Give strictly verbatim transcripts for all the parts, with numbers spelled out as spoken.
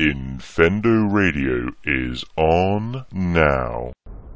Infendo Radio is on now.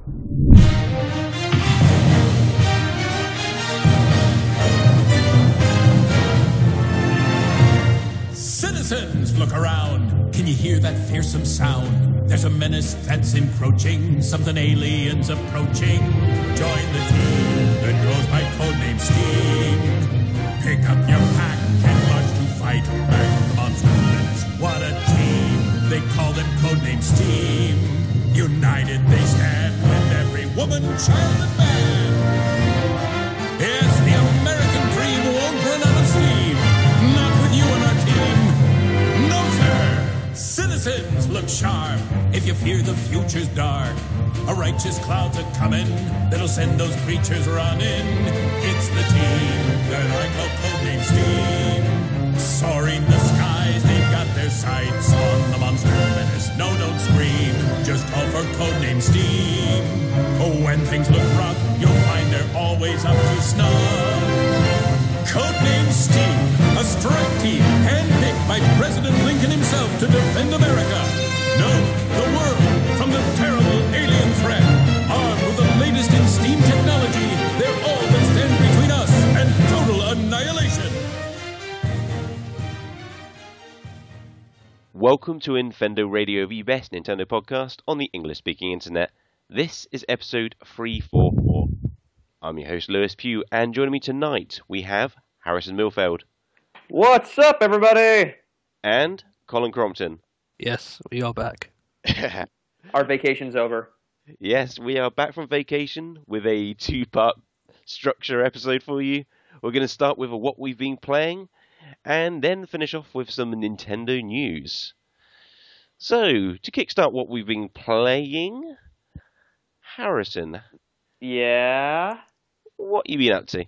Citizens, look around. Can you hear that fearsome sound? There's a menace that's encroaching, something aliens approaching. Join the team that goes by codename Steam. Pick up your pack and march to fight back the monster menace. What a team! They call them codename Steam. United they stand with every woman, child, and man. Yes, the American dream won't run out of steam. Not with you on our team. No, sir. Citizens, look sharp. If you fear the future's dark, a righteous cloud's a-coming that'll send those creatures running. It's the team that I call codename Steam. Soaring the skies, they've got their sights on the monster menace. No, don't scream, just call for codename Steam. Oh, when things look rough, you'll find they're always up to snuff. Codename Steam, a strike team handpicked by President Lincoln himself to defend America. No, the world from the terrible alien threat. Armed with the latest in steam technology, they're all that stand between us and total annihilation. Welcome to Infendo Radio, the best Nintendo podcast on the English-speaking internet. This is episode three forty-four. I'm your host, Lewis Pugh, and joining me tonight, we have Harrison Milfeld. What's up, everybody? And Colin Crompton. Yes, we are back. Our vacation's over. Yes, we are back from vacation with a two-part structure episode for you. We're going to start with what we've been playing, and then finish off with some Nintendo news. So, to kickstart what we've been playing, Harrison. Yeah? What you been up to?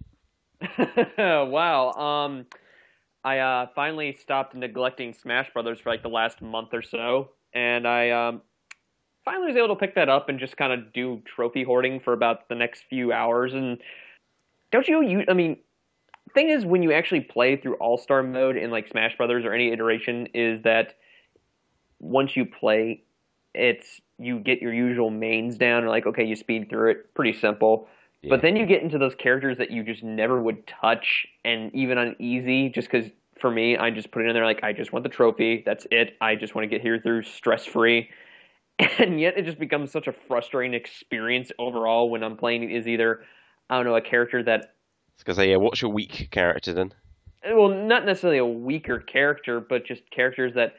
Wow. Um, I uh, finally stopped neglecting Smash Brothers for like the last month or so, and I um, finally was able to pick that up and just kind of do trophy hoarding for about the next few hours. And don't you? You, I mean, thing is, when you actually play through All-Star mode in like Smash Brothers or any iteration, is that once you play, it's you get your usual mains down, and like okay, you speed through it, pretty simple. Yeah. But then you get into those characters that you just never would touch, and even on easy, just because for me, I just put it in there like, I just want the trophy, that's it, I just want to get here through stress-free, and yet it just becomes such a frustrating experience overall when I'm playing is either, I don't know, a character that... Because yeah, what's your weak character then? Well, not necessarily a weaker character, but just characters that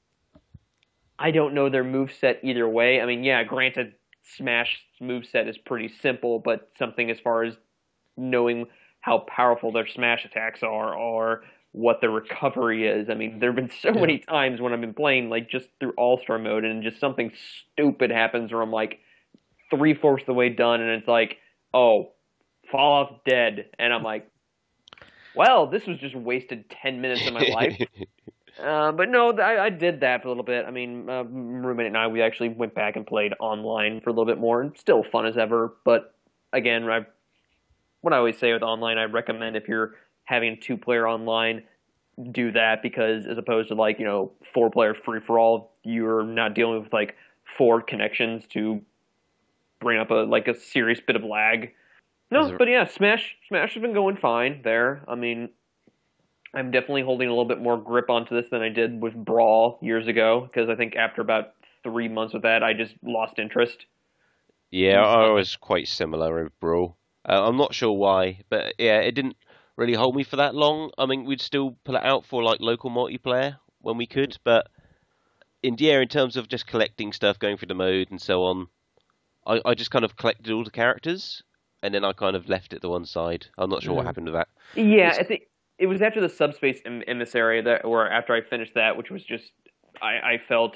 I don't know their moveset either way. I mean, yeah, granted, Smash moveset is pretty simple, but something as far as knowing how powerful their Smash attacks are or what their recovery is. I mean, there have been so yeah. many times when I've been playing like just through All-Star mode and just something stupid happens where I'm like three-fourths of the way done and it's like, oh, fall off dead. And I'm like, well, this was just wasted ten minutes of my life. Uh, but no, I, I did that for a little bit. I mean, uh, roommate and I, we actually went back and played online for a little bit more, and still fun as ever. But again, I, what I always say with online, I recommend if you're having two-player online, do that because as opposed to like you know four-player free-for-all, you're not dealing with like four connections to bring up a like a serious bit of lag. No, but yeah, Smash Smash has been going fine there. I mean. I'm definitely holding a little bit more grip onto this than I did with Brawl years ago, because I think after about three months with that, I just lost interest. Yeah, I was quite similar with Brawl. Uh, I'm not sure why, but yeah, it didn't really hold me for that long. I mean, we'd still pull it out for like local multiplayer when we could, but in yeah, in terms of just collecting stuff, going through the mode and so on, I, I just kind of collected all the characters, and then I kind of left it to one side. I'm not sure mm. what happened to that. Yeah, I think... It was after the Subspace Emissary that, or after I finished that, which was just, I, I felt,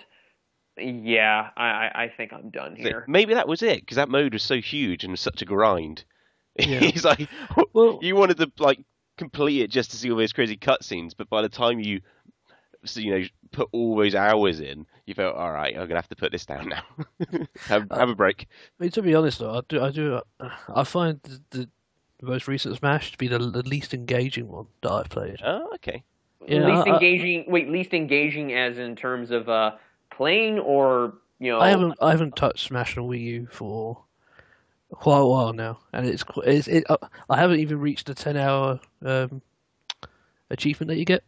yeah, I, I think I'm done here. Maybe that was it, because that mode was so huge and such a grind. Yeah. It's like, well, you wanted to like complete it just to see all those crazy cutscenes, but by the time you, so, you know, put all those hours in, you felt, all right, I'm gonna have to put this down now. have, have a break. I mean, to be honest, though, I do, I do, I find the. the The most recent Smash to be the, the least engaging one that I've played. Oh, okay. Yeah, least I, engaging. I, wait, least engaging as in terms of uh, playing, or you know, I haven't I haven't touched Smash on Wii U for quite a while now, and it's qu- it's it. Uh, I haven't even reached the ten hour um, achievement that you get.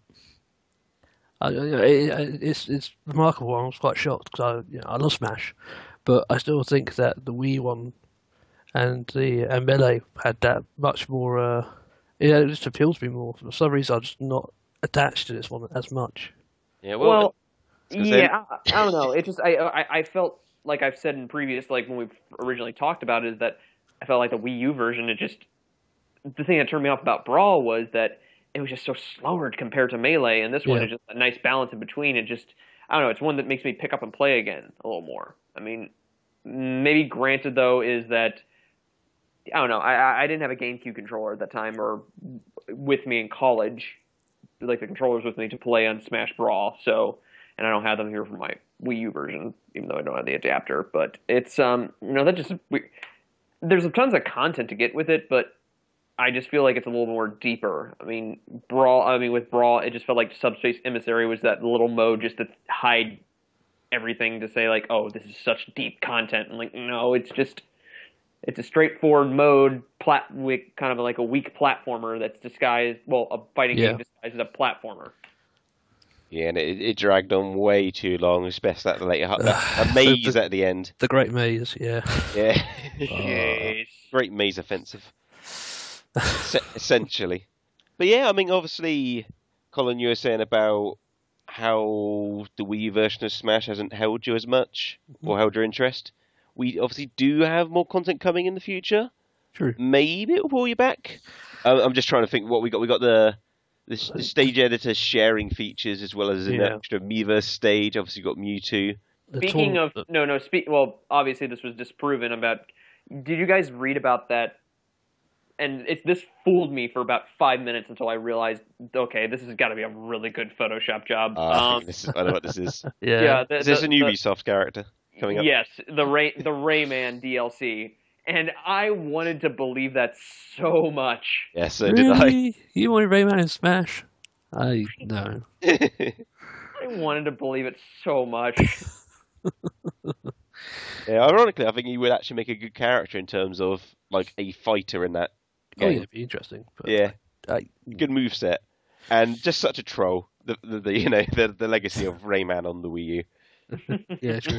I, it, it's it's remarkable. I was quite shocked because I you know, I love Smash, but I still think that the Wii one and the and Melee had that much more. Uh, yeah, it just appeals to me more. For some reason, I'm just not attached to this one as much. Yeah, well, well, then- yeah, I, I don't know. It just I, I I felt like I've said in previous, like when we originally talked about it, is that I felt like the Wii U version. It just the thing that turned me off about Brawl was that it was just so slower compared to Melee, and this one Yeah. is just a nice balance in between. It just I don't know. It's one that makes me pick up and play again a little more. I mean, maybe granted though is that I don't know. I I didn't have a GameCube controller at that time or with me in college, like the controllers with me to play on Smash Brawl. So, and I don't have them here for my Wii U version, even though I don't have the adapter. But it's um, you know, that just we, there's tons of content to get with it, but I just feel like it's a little more deeper. I mean, Brawl. I mean, with Brawl, it just felt like Subspace Emissary was that little mode just to hide everything to say like, oh, this is such deep content. And like, no, it's just. It's a straightforward mode, plat- with kind of like a weak platformer that's disguised, well, a fighting Yeah. game disguised as a platformer. yeah, and it, it dragged on way too long, especially at the later half. That, a The- maze the- at the end. The Great Maze, yeah. Yeah. Yes. Great maze offensive. Se- essentially. But yeah, I mean, obviously, Colin, you were saying about how the Wii U version of Smash hasn't held you as much, or held your interest. We obviously do have more content coming in the future. True. Maybe it'll pull you back. Um, I'm just trying to think what we got. We got the the, the stage editor sharing features as well as an Yeah. extra Miiverse stage. Obviously, got Mewtwo. The Speaking tour- of, no, no, speak, well, obviously this was disproven about, did you guys read about that? And it, this fooled me for about five minutes until I realized, okay, this has got to be a really good Photoshop job. Uh, I, um, think this is, I know what this is. yeah, yeah, the, Is this the- a the- Ubisoft character coming up? Yes, the Ray the Rayman D L C, and I wanted to believe that so much. Yeah, so did I. really? You wanted Rayman in Smash? I no. I wanted to believe it so much. Yeah, ironically, I think he would actually make a good character in terms of like a fighter in that Oh game. yeah, it'd be interesting. But Yeah, I, good moveset, and just such a troll. The, the, the you know the the legacy of Rayman on the Wii U. yeah, true.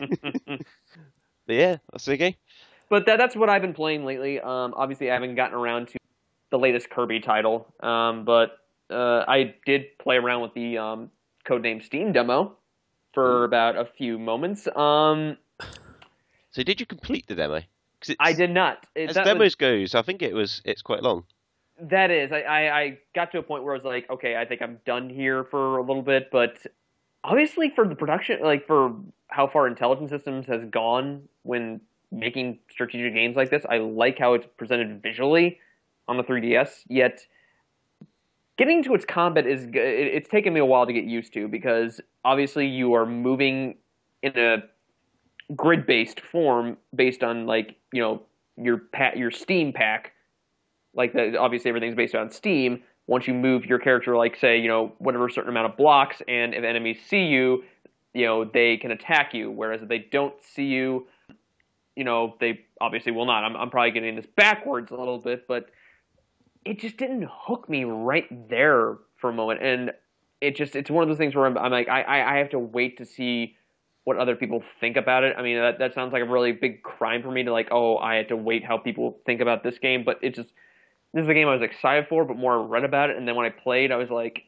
But yeah, that's okay. But that, that's what I've been playing lately. Um, obviously, I haven't gotten around to the latest Kirby title, um, but uh, I did play around with the um, Codename Steam demo for about a few moments. Um, So did you complete the demo? 'Cause it's, I did not. It, As that demos was- goes, I think it was it's quite long. That is, I, I, I got to a point where I was like, okay, I think I'm done here for a little bit, but obviously for the production, like for how far Intelligent Systems has gone when making strategic games like this, I like how it's presented visually on the three D S, yet getting to its combat is, it, it's taken me a while to get used to, because obviously you are moving in a grid-based form based on, like, you know, your pa- your Steam pack. Like, the, obviously everything's based on Steam. Once you move your character, like, say, you know, whatever certain amount of blocks, and if enemies see you, you know, they can attack you. Whereas if they don't see you, you know, they obviously will not. I'm, I'm probably getting this backwards a little bit, but it just didn't hook me right there for a moment. And it just, it's one of those things where I'm, I'm like, I, I have to wait to see what other people think about it. I mean, that, that sounds like a really big crime for me to, like, oh, I had to wait how people think about this game, but it just, this is a game I was excited for, but more I read about it, and then when I played, I was like,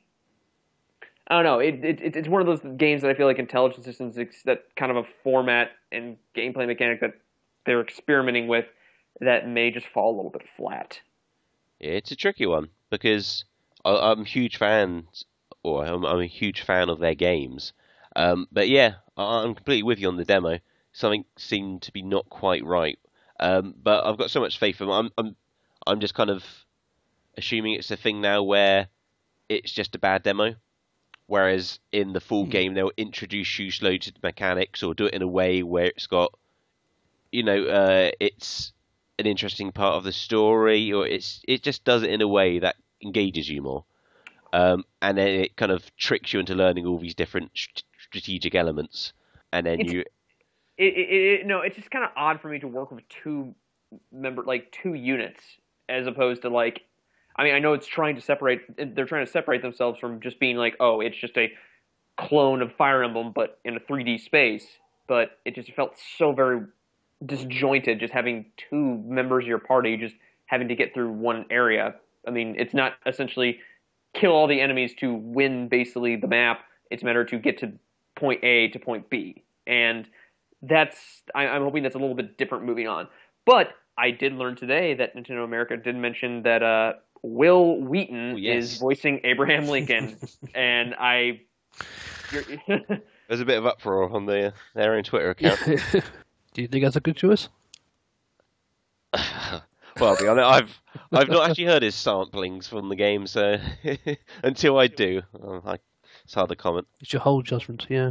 I don't know. It, it it's one of those games that I feel like Intelligent Systems, that kind of a format and gameplay mechanic that they're experimenting with, that may just fall a little bit flat. Yeah, it's a tricky one because I, I'm huge fans, or I'm, I'm a huge fan of their games. Um, but yeah, I, I'm completely with you on the demo. Something seemed to be not quite right. Um, but I've got so much faith in them. I'm, I'm, I'm just kind of assuming it's a thing now where it's just a bad demo. Whereas in the full game, they'll introduce you slowly to the mechanics or do it in a way where it's got, you know, uh, it's an interesting part of the story, or it's it just does it in a way that engages you more. Um, and then it kind of tricks you into learning all these different st- strategic elements. and then It's- you. It, it, it, no, it's just kind of odd for me to work with two member like two units as opposed to like. I mean, I know it's trying to separate. They're trying to separate themselves from just being like, oh, it's just a clone of Fire Emblem, but in a three D space. But it just felt so very disjointed, just having two members of your party just having to get through one area. I mean, it's not essentially kill all the enemies to win basically the map. It's a matter to get to point A to point B, and that's I, I'm hoping that's a little bit different moving on. But I did learn today that Nintendo America did mention that uh, Will Wheaton Oh, yes. is voicing Abraham Lincoln, and I. You're, There's a bit of uproar on the, their own Twitter account. Do you think that's a good choice? Well, I'll be honest, I've I've not actually heard his samplings from the game, so until I do, oh, I, it's hard to comment. It's your whole judgment, yeah.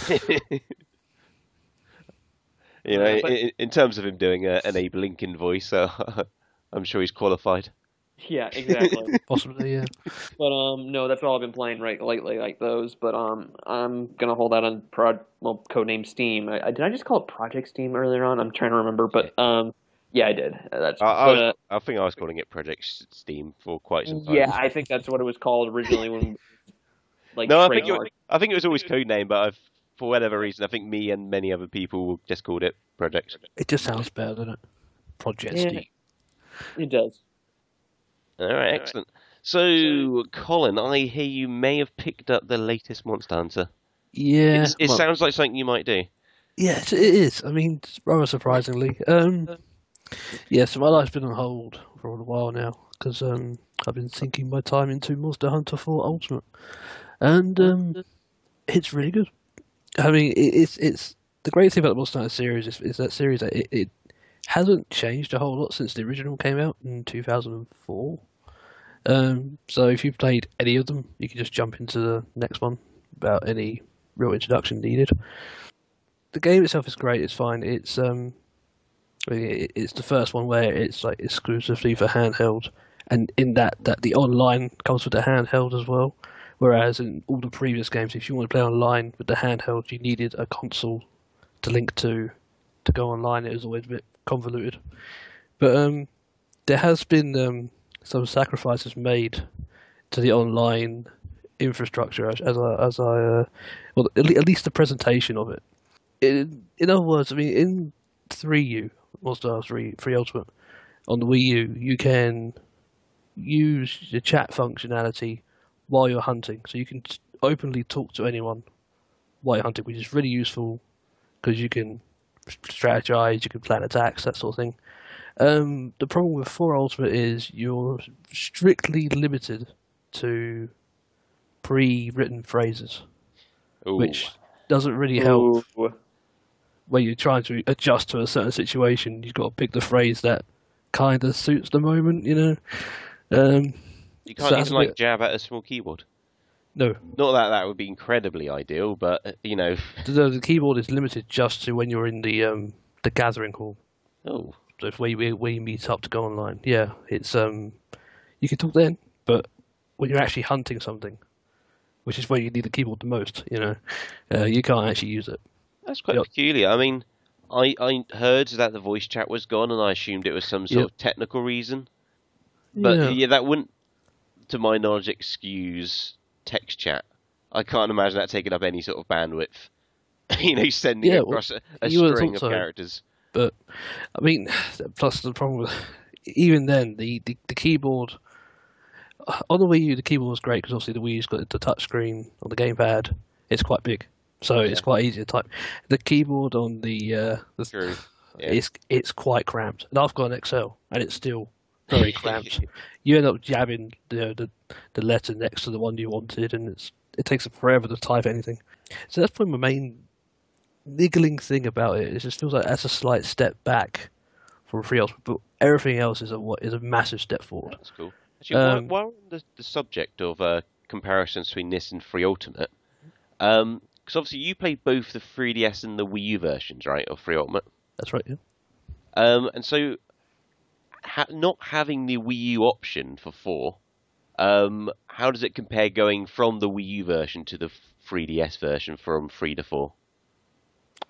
You know, Yeah, but- in, in terms of him doing a, an Abe Lincoln voice, uh, I'm sure he's qualified. yeah, exactly. Possibly, yeah. But um, no, that's all I've been playing right lately, like those. But um, I'm gonna hold out on Prod, well, codename Steam. I, I, did I just call it Project Steam earlier on? I'm trying to remember, but um, yeah, I did. That's I, I, but, was, uh, I think I was calling it Project S- Steam for quite some time. yeah, I think that's what it was called originally when like no, I think, it, trademarked. I think it was always codename, but I've, for whatever reason, I think me and many other people just called it Project. It just sounds better, doesn't it? Project Yeah. Steam. It does. All right, excellent. So, Colin, I hear you may have picked up the latest Monster Hunter. Yeah. It's- it well, sounds like something you might do. Yes, it is. I mean, rather surprisingly. Um, yeah, so my life's been on hold for a while now because um, I've been sinking my time into Monster Hunter four Ultimate, and um, it's really good. I mean, it, it's it's the great thing about the Monster Hunter series is, is that series that it, it hasn't changed a whole lot since the original came out in two thousand four. Um, so if you've played any of them, you can just jump into the next one without any real introduction needed. The game itself is great. It's fine. It's um, it, it's the first one where it's like exclusively for handheld, and in that that the online comes with the handheld as well. Whereas in all the previous games, if you want to play online with the handheld, you needed a console to link to to go online. It was always a bit convoluted. But um, there has been um, some sacrifices made to the online infrastructure as, as I, as I uh, well, at le- at least the presentation of it. In, in other words, I mean, in three U, Monster Hunter three, three Ultimate, on the Wii U, you can use the chat functionality while you're hunting. So you can t- openly talk to anyone while you're hunting, which is really useful because you can strategize, you can plan attacks, that sort of thing. Um, the problem with four Ultimate is you're strictly limited to pre-written phrases, Ooh. which doesn't really help Ooh. when you're trying to adjust to a certain situation. You've got to pick the phrase that kind of suits the moment, you know. Um, You so can't that's even a like bit- jab at a small keyboard. no, Not that that would be incredibly ideal, but uh, you know. the, the keyboard is limited just to when you're in the um, the gathering hall. Oh, So if we, we we meet up to go online, yeah, it's um, you can talk then, but when you're actually hunting something, which is where you need the keyboard the most, you know, uh, you can't actually use it. that's quite Yep. peculiar. I mean, I I heard that the voice chat was gone, and I assumed it was some sort Yep. of technical reason. But yeah. yeah. that wouldn't, to my knowledge, excuse text chat. I can't imagine that taking up any sort of bandwidth. you know, sending Yeah, well, across a, a you would've string thought of so. characters. But I mean, plus the problem with even then the, the, the keyboard on the Wii U, the keyboard was great because obviously the Wii U's got the touch screen on the gamepad. It's quite big, so it's Yeah. quite easy to type. The keyboard on the uh, the True. Yeah. it's it's quite cramped, and I've got an X L, and it's still very cramped. You end up jabbing the, the the letter next to the one you wanted, and it's it takes forever to type anything. So that's probably my main niggling thing about it. It just feels like that's a slight step back from Free Ultimate, but everything else is a what is a massive step forward. That's cool. Actually, while- Um, while, on the, the subject of uh, comparisons between this and Free Ultimate, because obviously you played both the three D S and the Wii U versions, right, of Free Ultimate? That's right. Yeah. Um, and so, ha- not having the Wii U option for four, um, how does it compare going from the Wii U version to the three D S version from three to four?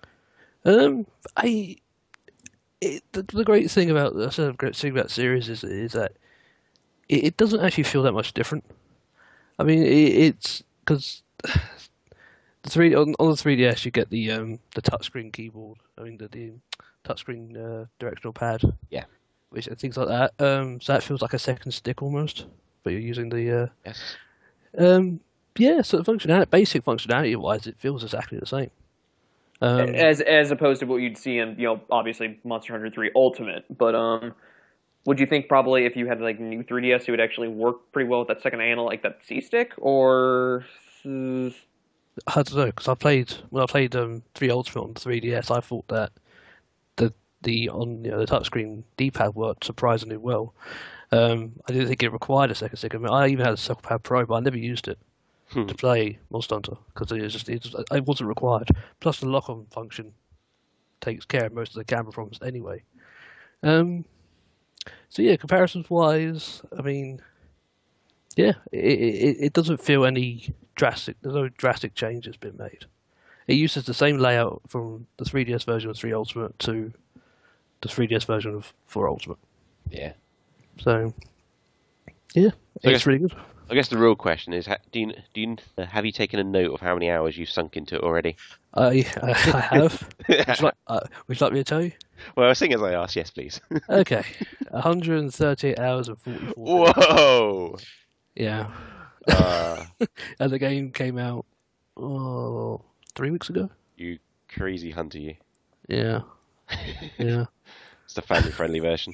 Um, I it, the, the great thing about the great thing about the series is is that it, it doesn't actually feel that much different. I mean, it, it's because the three on, on the three D S you get the um the touchscreen keyboard. I mean the the touchscreen uh, directional pad. Yeah. Which and things like that. Um, so that feels like a second stick almost, but you're using the uh. Yes. Um, yeah, so the functionality, basic functionality wise, it feels exactly the same. Um, as as opposed to what you'd see in, you know, obviously Monster Hunter three Ultimate. But um, would you think probably if you had like new three D S, it would actually work pretty well with that second handle, like that C stick, or? Uh... I don't know because I played when I played um three Ultimate on the three D S, I thought that the the on you know the touchscreen D-pad worked surprisingly well. Um, I didn't think it required a second stick. I mean, I even had a Second Pad Pro, but I never used it Hmm. to play Monster Hunter because it was just it, just, it wasn't required. Plus, the lock-on function takes care of most of the camera problems anyway. Um, so yeah, comparisons-wise, I mean, yeah, it, it it doesn't feel any drastic. There's no drastic change that's been made. It uses the same layout from the three D S version of three Ultimate to the three D S version of four Ultimate. Yeah. So, yeah, So I it's guess- really good. I guess the real question is: ha- Do you do you uh, have you taken a note of how many hours you've sunk into it already? I I have. Would you, like, uh, would you like me to tell you? Well, seeing as I asked, yes, please. Okay, one hundred thirty-eight hours and forty-four minutes. Whoa! Yeah, Uh, and the game came out oh three weeks ago. you crazy hunter, you! Yeah, yeah, It's the family-friendly version.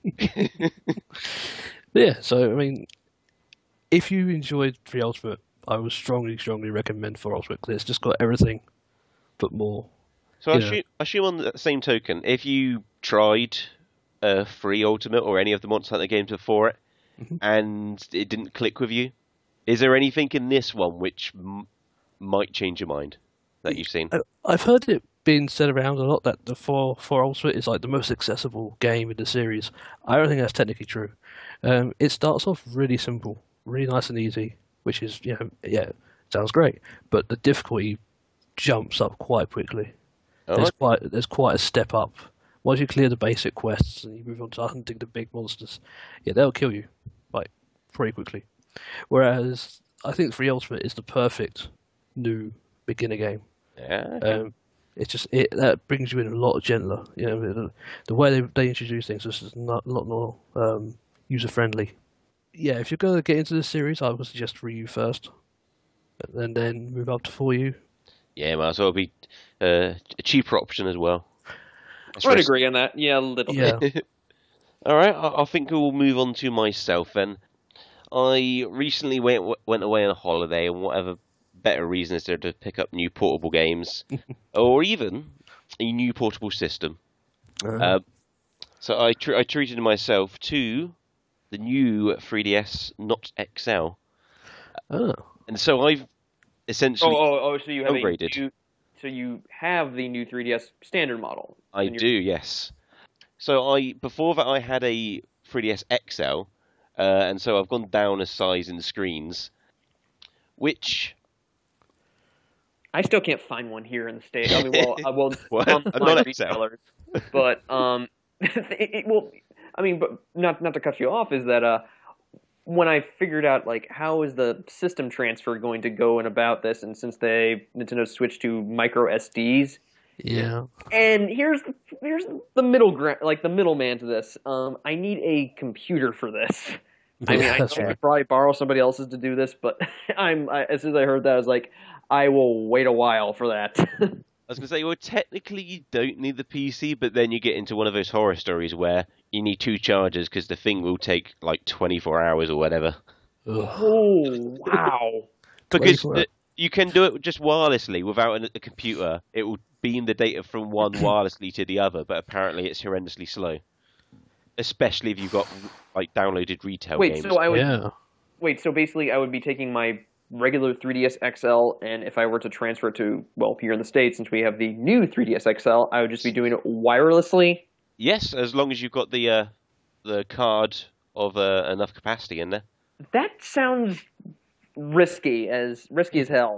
yeah. So I mean, if you enjoyed three Ultimate, I would strongly, strongly recommend four Ultimate because it's just got everything, but more. So I Yeah. assume, I assume on the same token, if you tried uh, Free Ultimate or any of the Monster Hunter games before it, Mhm. and it didn't click with you, is there anything in this one which m- might change your mind that you've seen? I- I've heard it being said around a lot that the four four Ultimate is like the most accessible game in the series. I don't think that's technically true. Um, it starts off really simple, really nice and easy, which is you know yeah sounds great, but the difficulty jumps up quite quickly. Oh, There's quite there's quite a step up. Once you clear the basic quests and you move on to hunting the big monsters, yeah, they'll kill you like pretty quickly. Whereas I think three Ultimate is the perfect new beginner game. yeah. Um, it's just it that brings you in a lot gentler. You know, the, the way they they introduce things is just not a lot more um, user friendly. Yeah, if you're going to get into this series, I would suggest Ryu first, and then move up to four U. Yeah, might as well be uh, a cheaper option as well. That's I would risk- agree on that. Yeah, a little Yeah. bit. All right, I, I think we'll move on to myself then. I recently went went away on a holiday, and whatever better reason is there to pick up new portable games, or even a new portable system. Uh, so I tr- I treated myself to the new three D S Not X L, Oh, and so I've essentially Oh, oh, oh, so you have Upgraded. a new, so you have the new three D S standard model. I in your- do, yes. So I before that I had a three D S X L, uh, and so I've gone down a size in the screens, which I still can't find one here in the state. I mean, well, I will What? on A online non-X L? retailers, but um, it, it, well, I mean, but not not to cut you off is that uh, when I figured out like how is the system transfer going to go and about this, and since they Nintendo switched to micro S Ds, yeah. and here's the, here's the middle gra- like the middleman to this. Um, I need a computer for this. I mean, Yeah, I that's know I right. could probably borrow somebody else's to do this, but I'm I, as soon as I heard that, I was like, I will wait a while for that. I was going to say, well, technically you don't need the P C, but then you get into one of those horror stories where you need two chargers because the thing will take like twenty-four hours or whatever. Ugh. Oh wow! Because twenty-four the, you can do it just wirelessly without a, a computer. It will beam the data from one wirelessly to the other, but apparently it's horrendously slow. Especially if you've got like downloaded retail Wait, games. so I would Yeah. wait. So basically, I would be taking my regular three D S X L, and if I were to transfer it to well here in the States, since we have the new three D S X L, I would just be doing it wirelessly. Yes, as long as you've got the uh, the card of uh, enough capacity in there. That sounds risky as risky as hell.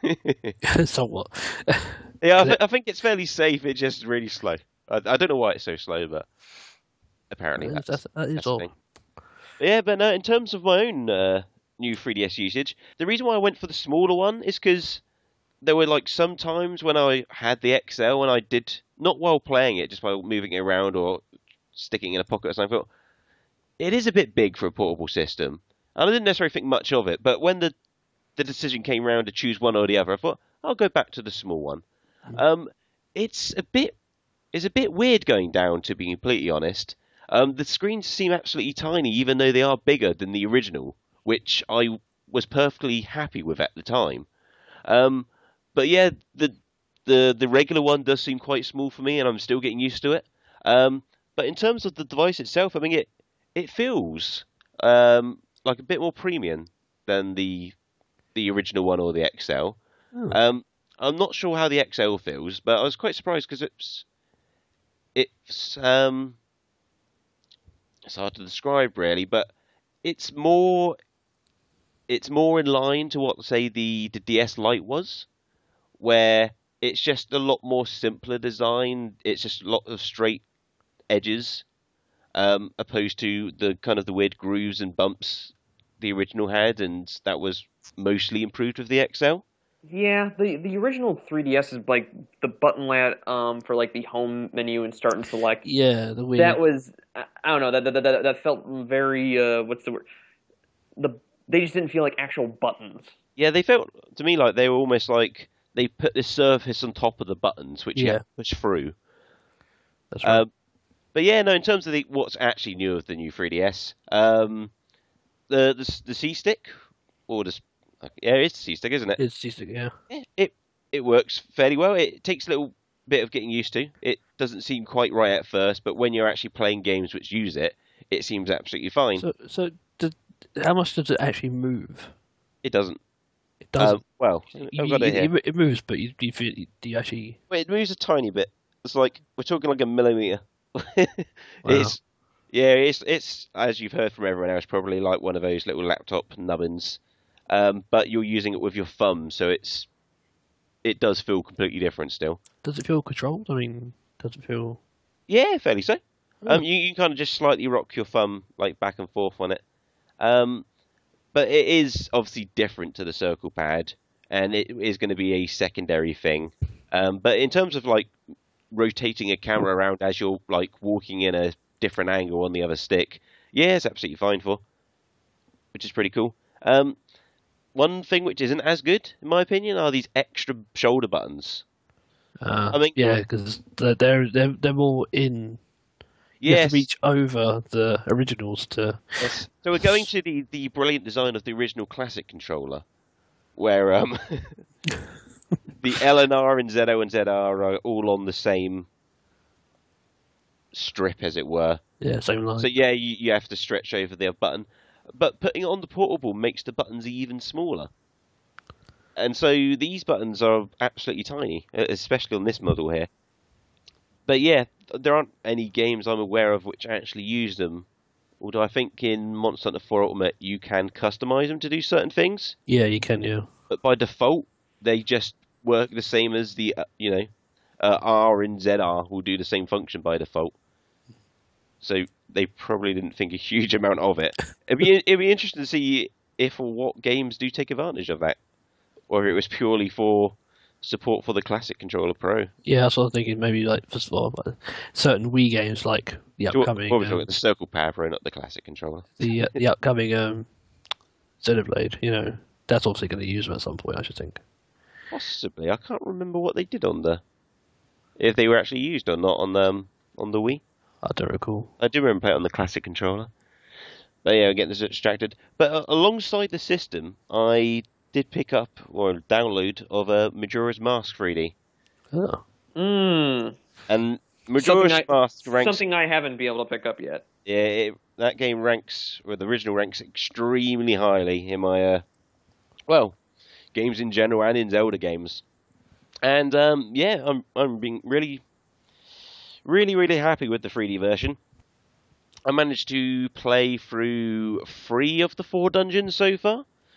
Somewhat. Yeah, I, th- I think it's fairly safe. It's just really slow. I, I don't know why it's so slow, but apparently That's, that's, that's, that is that's the all. thing. But yeah, but no, in terms of my own uh, new three D S usage, the reason why I went for the smaller one is because there were like some times when I had the X L and I did, not while playing it, just while moving it around or sticking it in a pocket or something, I thought, it is a bit big for a portable system. And I didn't necessarily think much of it, but when the, the decision came round to choose one or the other, I thought, I'll go back to the small one. Um, it's a bit it's a bit weird going down, to be completely honest. Um, the screens seem absolutely tiny, even though they are bigger than the original, which I was perfectly happy with at the time. Um, but yeah, the the the regular one does seem quite small for me, and I'm still getting used to it. Um, but in terms of the device itself, I mean, it it feels um, like a bit more premium than the the original one or the X L. Oh. Um, I'm not sure how the X L feels, but I was quite surprised because it's it's um it's hard to describe really, but it's more it's more in line to what say the the D S Lite was, where it's just a lot more simpler design. It's just a lot of straight edges, um, opposed to the kind of the weird grooves and bumps the original had, and that was mostly improved with the X L. Yeah, the the original three D S is like the button layout um for like the home menu and start and select. Yeah, the Wii. That was I, I don't know that, that that that felt very uh what's the word the they just didn't feel like actual buttons. Yeah, they felt to me like they were almost like they put this surface on top of the buttons, which you Yeah. have to push through. That's right. Um, but yeah, no, in terms of the, what's actually new of the new three D S, um, the the the C stick or the yeah, it's the C stick, isn't it? It's just yeah. Yeah, it it works fairly well. It takes a little bit of getting used to. It doesn't seem quite right at first, but when you're actually playing games which use it, it seems absolutely fine. So so did, how much does it actually move? It doesn't. It doesn't. Um, well, You- I've got it you- here. it, it moves, but you do you, feel, do you actually? Wait, it moves a tiny bit. It's like we're talking like a millimeter. Wow. It's yeah, it's it's as you've heard from everyone else, probably like one of those little laptop nubbins. Um, but you're using it with your thumb, so it's it does feel completely different still. Does it feel controlled? I mean, does it feel? Yeah, fairly so. Oh. Um, you you kind of just slightly rock your thumb like back and forth on it. Um, but it is obviously different to the Circle Pad, and it is going to be a secondary thing. Um, but in terms of like rotating a camera around as you're like walking in a different angle on the other stick, yeah, it's absolutely fine for, which is pretty cool. Um, one thing which isn't as good, in my opinion, are these extra shoulder buttons. Uh, I mean- yeah, because they're, they're they're they're more in. You have Yes. to reach over the originals to. Yes. So we're going to the, the brilliant design of the original classic controller, where um, the L and R and Z O and Z R are all on the same strip, as it were. Yeah, same line. So yeah, you, you have to stretch over the button, but putting it on the portable makes the buttons even smaller. And so these buttons are absolutely tiny, especially on this model here. But yeah, there aren't any games I'm aware of which actually use them. Although I think in Monster Hunter four Ultimate you can customize them to do certain things, Yeah, you can. Yeah. but by default they just work the same as the uh, you know uh, R and Z R will do the same function by default. So they probably didn't think a huge amount of it. It'd be it'd be interesting to see if or what games do take advantage of that, or if it was purely for support for the Classic Controller Pro. Yeah, that's what I'm thinking. Maybe like first of all, like, certain Wii games like the So what- upcoming what we're um, talking, the Circle Pad Pro, not the Classic Controller. the uh, the upcoming um, Xenoblade. You know, that's obviously going to use them at some point. I should think. Possibly, I can't remember what they did on the, if they were actually used or not on um on the Wii. I don't recall. I do remember playing it on the Classic Controller. But yeah, getting distracted. But uh, alongside the system, I did pick up or download of uh, Majora's Mask three D, Oh, Mm, and Majora's something I, Mask ranks. something I haven't been able to pick up yet. Yeah, it, that game ranks, or the original ranks extremely highly in my, uh, well, games in general and in Zelda games. And um, yeah, I'm I'm being really, really, really happy with the three D version. I managed to play through three of the four dungeons so far,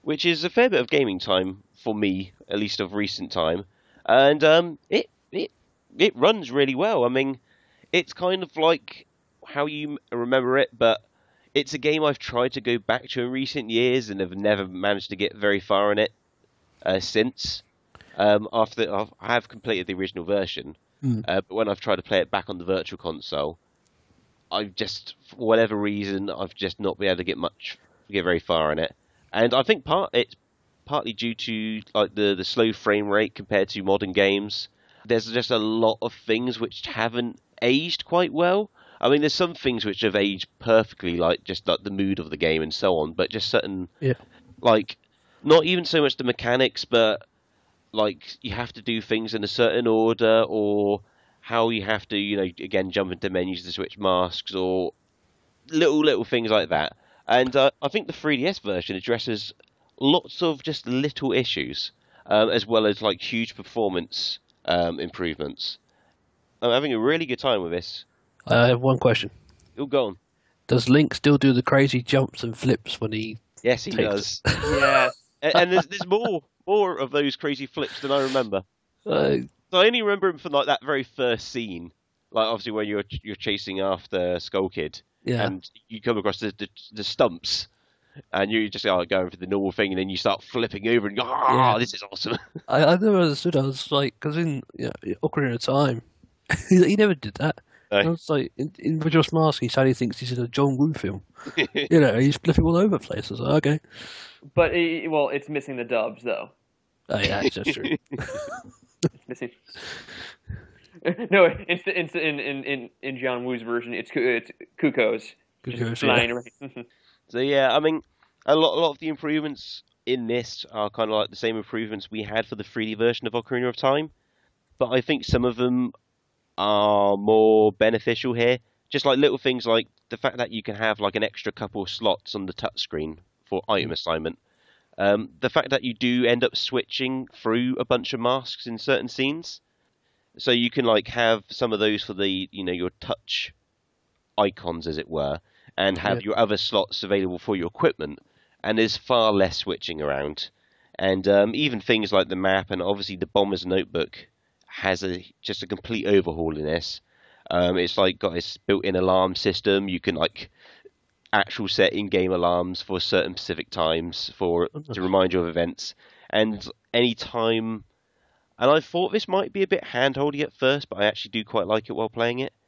which is a fair bit of gaming time for me, at least of recent time. And um, it it it runs really well. I mean, it's kind of like how you remember it, but it's a game I've tried to go back to in recent years and have never managed to get very far in it uh, since. Um, after I've, I have completed the original version, mm. uh, but when I've tried to play it back on the Virtual Console, I've just, for whatever reason, I've just not been able to get much, get very far in it. And I think part it's partly due to like the, the slow frame rate compared to modern games. There's just a lot of things which haven't aged quite well. I mean, there's some things which have aged perfectly, like just like the mood of the game and so on, but just certain, yeah. like, not even so much the mechanics, but like you have to do things in a certain order, or how you have to, you know, again, jump into menus to switch masks, or little, little things like that. And uh, I think the three D S version addresses lots of just little issues, um, as well as like huge performance um, improvements. I'm having a really good time with this. I have one question. Oh, go on. Does Link still do the crazy jumps and flips when he? Yes, he takes... does. Yeah. and, and there's there's more more of those crazy flips than I remember. Uh, so I only remember him from like that very first scene, like obviously when you're you're chasing after Skull Kid, yeah. and you come across the the, the stumps, and you just like going for the normal thing, and then you start flipping over and go, ah, oh, this is awesome. I, I never understood. I was like, because in you know, Ocarina of Time, he, he never did that. No. I was like, in, in Majora's Mask, he sadly thinks he's in a John Woo film. You know, he's flipping all over the place. I was like, okay. But, it, well, it's missing the dubs, though. Oh, yeah, that's true. It's missing. No, it's, it's in, in, in, in John Woo's version, it's, it's Kuko's. Kuko's, flying yeah. around. So, yeah, I mean, a lot, a lot of the improvements in this are kind of like the same improvements we had for the three D version of Ocarina of Time. But I think some of them are more beneficial here. Just like little things like the fact that you can have like an extra couple of slots on the touchscreen for item assignment. Um, the fact that you do end up switching through a bunch of masks in certain scenes. So you can like have some of those for the, you know, your touch icons, as it were, and have yeah. your other slots available for your equipment. And there's far less switching around. And um, even things like the map and obviously the Bomber's Notebook has a just a complete overhaul in this. Um, it's like got this built-in alarm system. You can like actual set in-game alarms for certain specific times for to remind you of events. And any time, and I thought this might be a bit hand-holdy at first, but I actually do quite like it while playing it,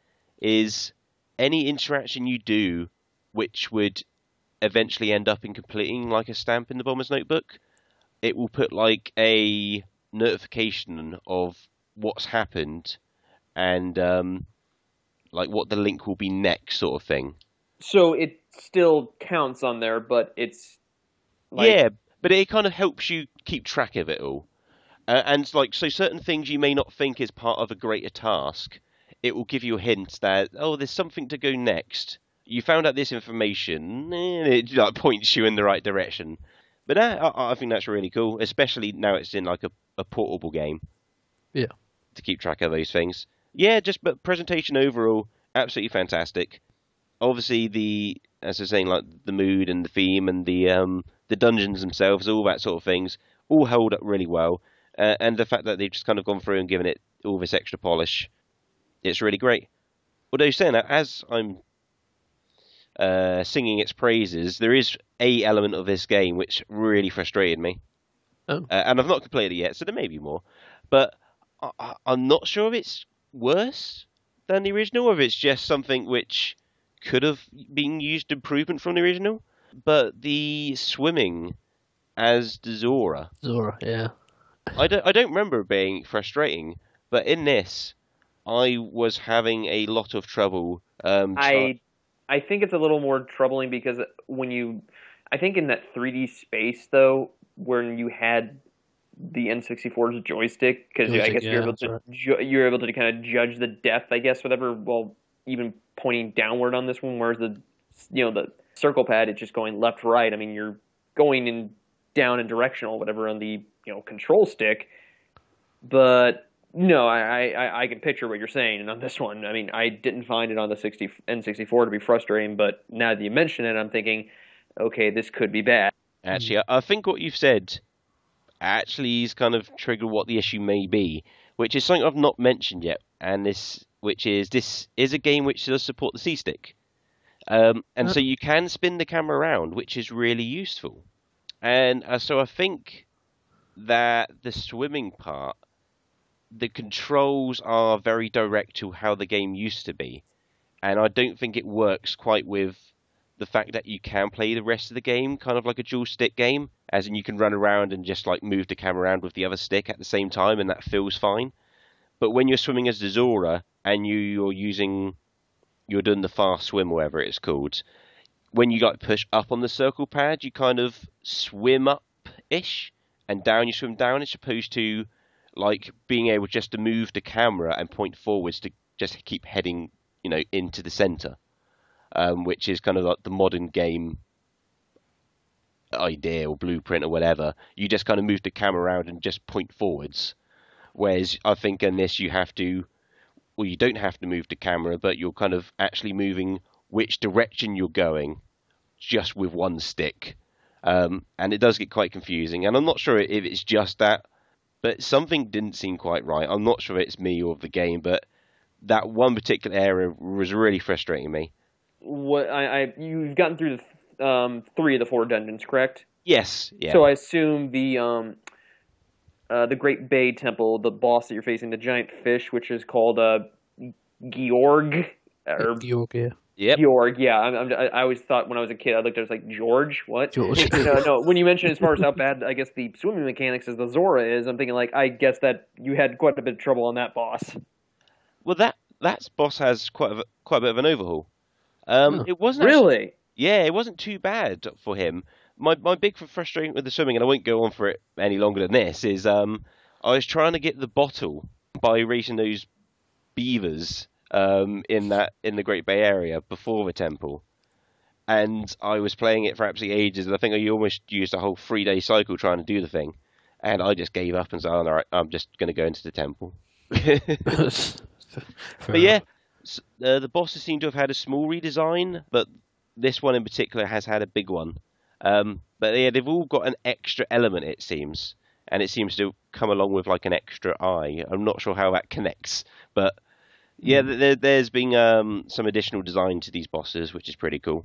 is any interaction you do which would eventually end up in completing like a stamp in the Bomber's Notebook, it will put like a notification of what's happened and um, like what the link will be next, sort of thing. So it still counts on there, but it's like... yeah, but it kind of helps you keep track of it all. Uh, and like so, certain things you may not think is part of a greater task, it will give you a hint that oh, there's something to go next. You found out this information, and it like points you in the right direction. But uh, I, I think that's really cool, especially now it's in like a, a portable game. Yeah. To keep track of those things. Yeah, just but presentation overall, absolutely fantastic. Obviously, the as I was saying, like the mood and the theme and the um, the dungeons themselves, all that sort of things, all hold up really well. Uh, and the fact that they've just kind of gone through and given it all this extra polish, it's really great. Although saying that, as I'm uh, singing its praises, there is a element of this game which really frustrated me. Oh. Uh, and I've not completed it yet, so there may be more. But I, I'm not sure if it's worse than the original, or if it's just something which could have been used improvement from the original. But the swimming as the Zora, Zora, yeah. I don't, I don't remember it being frustrating, but in this, I was having a lot of trouble. Um, I, I think it's a little more troubling because when you, I think in that three D space though, when you had the N sixty-four's joystick, because I guess yeah, you're able to right. ju- you're able to kind of judge the depth, I guess, whatever, while even pointing downward on this one, whereas the you know the circle pad, it's just going left right. I mean, you're going in down and directional, whatever, on the you know control stick. But no, I, I I can picture what you're saying, and on this one, I mean, I didn't find it on the sixty N sixty-four to be frustrating, but now that you mention it, I'm thinking, okay, this could be bad. Actually, I, I think what you've said actually is kind of triggered what the issue may be, which is something I've not mentioned yet, and this, which is this is a game which does support the C-stick, um, and Uh. so you can spin the camera around, which is really useful. And uh, so I think that the swimming part, the controls are very direct to how the game used to be, and I don't think it works quite with the fact that you can play the rest of the game kind of like a dual stick game, as in you can run around and just like move the camera around with the other stick at the same time, and that feels fine. But when you're swimming as the Zora and you, you're using, you're doing the fast swim, or whatever it's called, when you like push up on the circle pad, you kind of swim up-ish, and down you swim down, as opposed to like being able just to move the camera and point forwards to just keep heading, you know, into the center. Um, which is kind of like the modern game idea or blueprint or whatever. You just kind of move the camera around and just point forwards. Whereas I think in this you have to, well, you don't have to move the camera, but you're kind of actually moving which direction you're going just with one stick. Um, and it does get quite confusing. And I'm not sure if it's just that, but something didn't seem quite right. I'm not sure if it's me or the game, but that one particular area was really frustrating me. What I, I you've gotten through the um, three of the four dungeons, correct? Yes. Yeah. So I assume the um, uh, the Great Bay Temple, the boss that you're facing, the giant fish, which is called uh, Georg or Georg, yeah. Yep. Georg. Yeah, I'm, I'm, I always thought when I was a kid, I looked at it as like George. What? George. no, no. When you mentioned as far as how bad I guess the swimming mechanics as the Zora is, I'm thinking like I guess that you had quite a bit of trouble on that boss. Well, that that boss has quite a quite a bit of an overhaul. Um, Oh, it wasn't actually- Really? yeah, it wasn't too bad for him. My my big frustration with the swimming, and I won't go on for it any longer than this, is um, I was trying to get the bottle by racing those beavers um, in that in the Great Bay Area before the temple, and I was playing it for absolutely ages, and I think I almost used a whole three day cycle trying to do the thing, and I just gave up and said, "All right, I'm just going to go into the temple." But yeah, s- uh, the bosses seem to have had a small redesign, but this one in particular has had a big one. Um, but yeah, they've all got an extra element, it seems, and it seems to come along with like an extra eye. I'm not sure how that connects, but yeah, th- there, there's been um, some additional design to these bosses, which is pretty cool.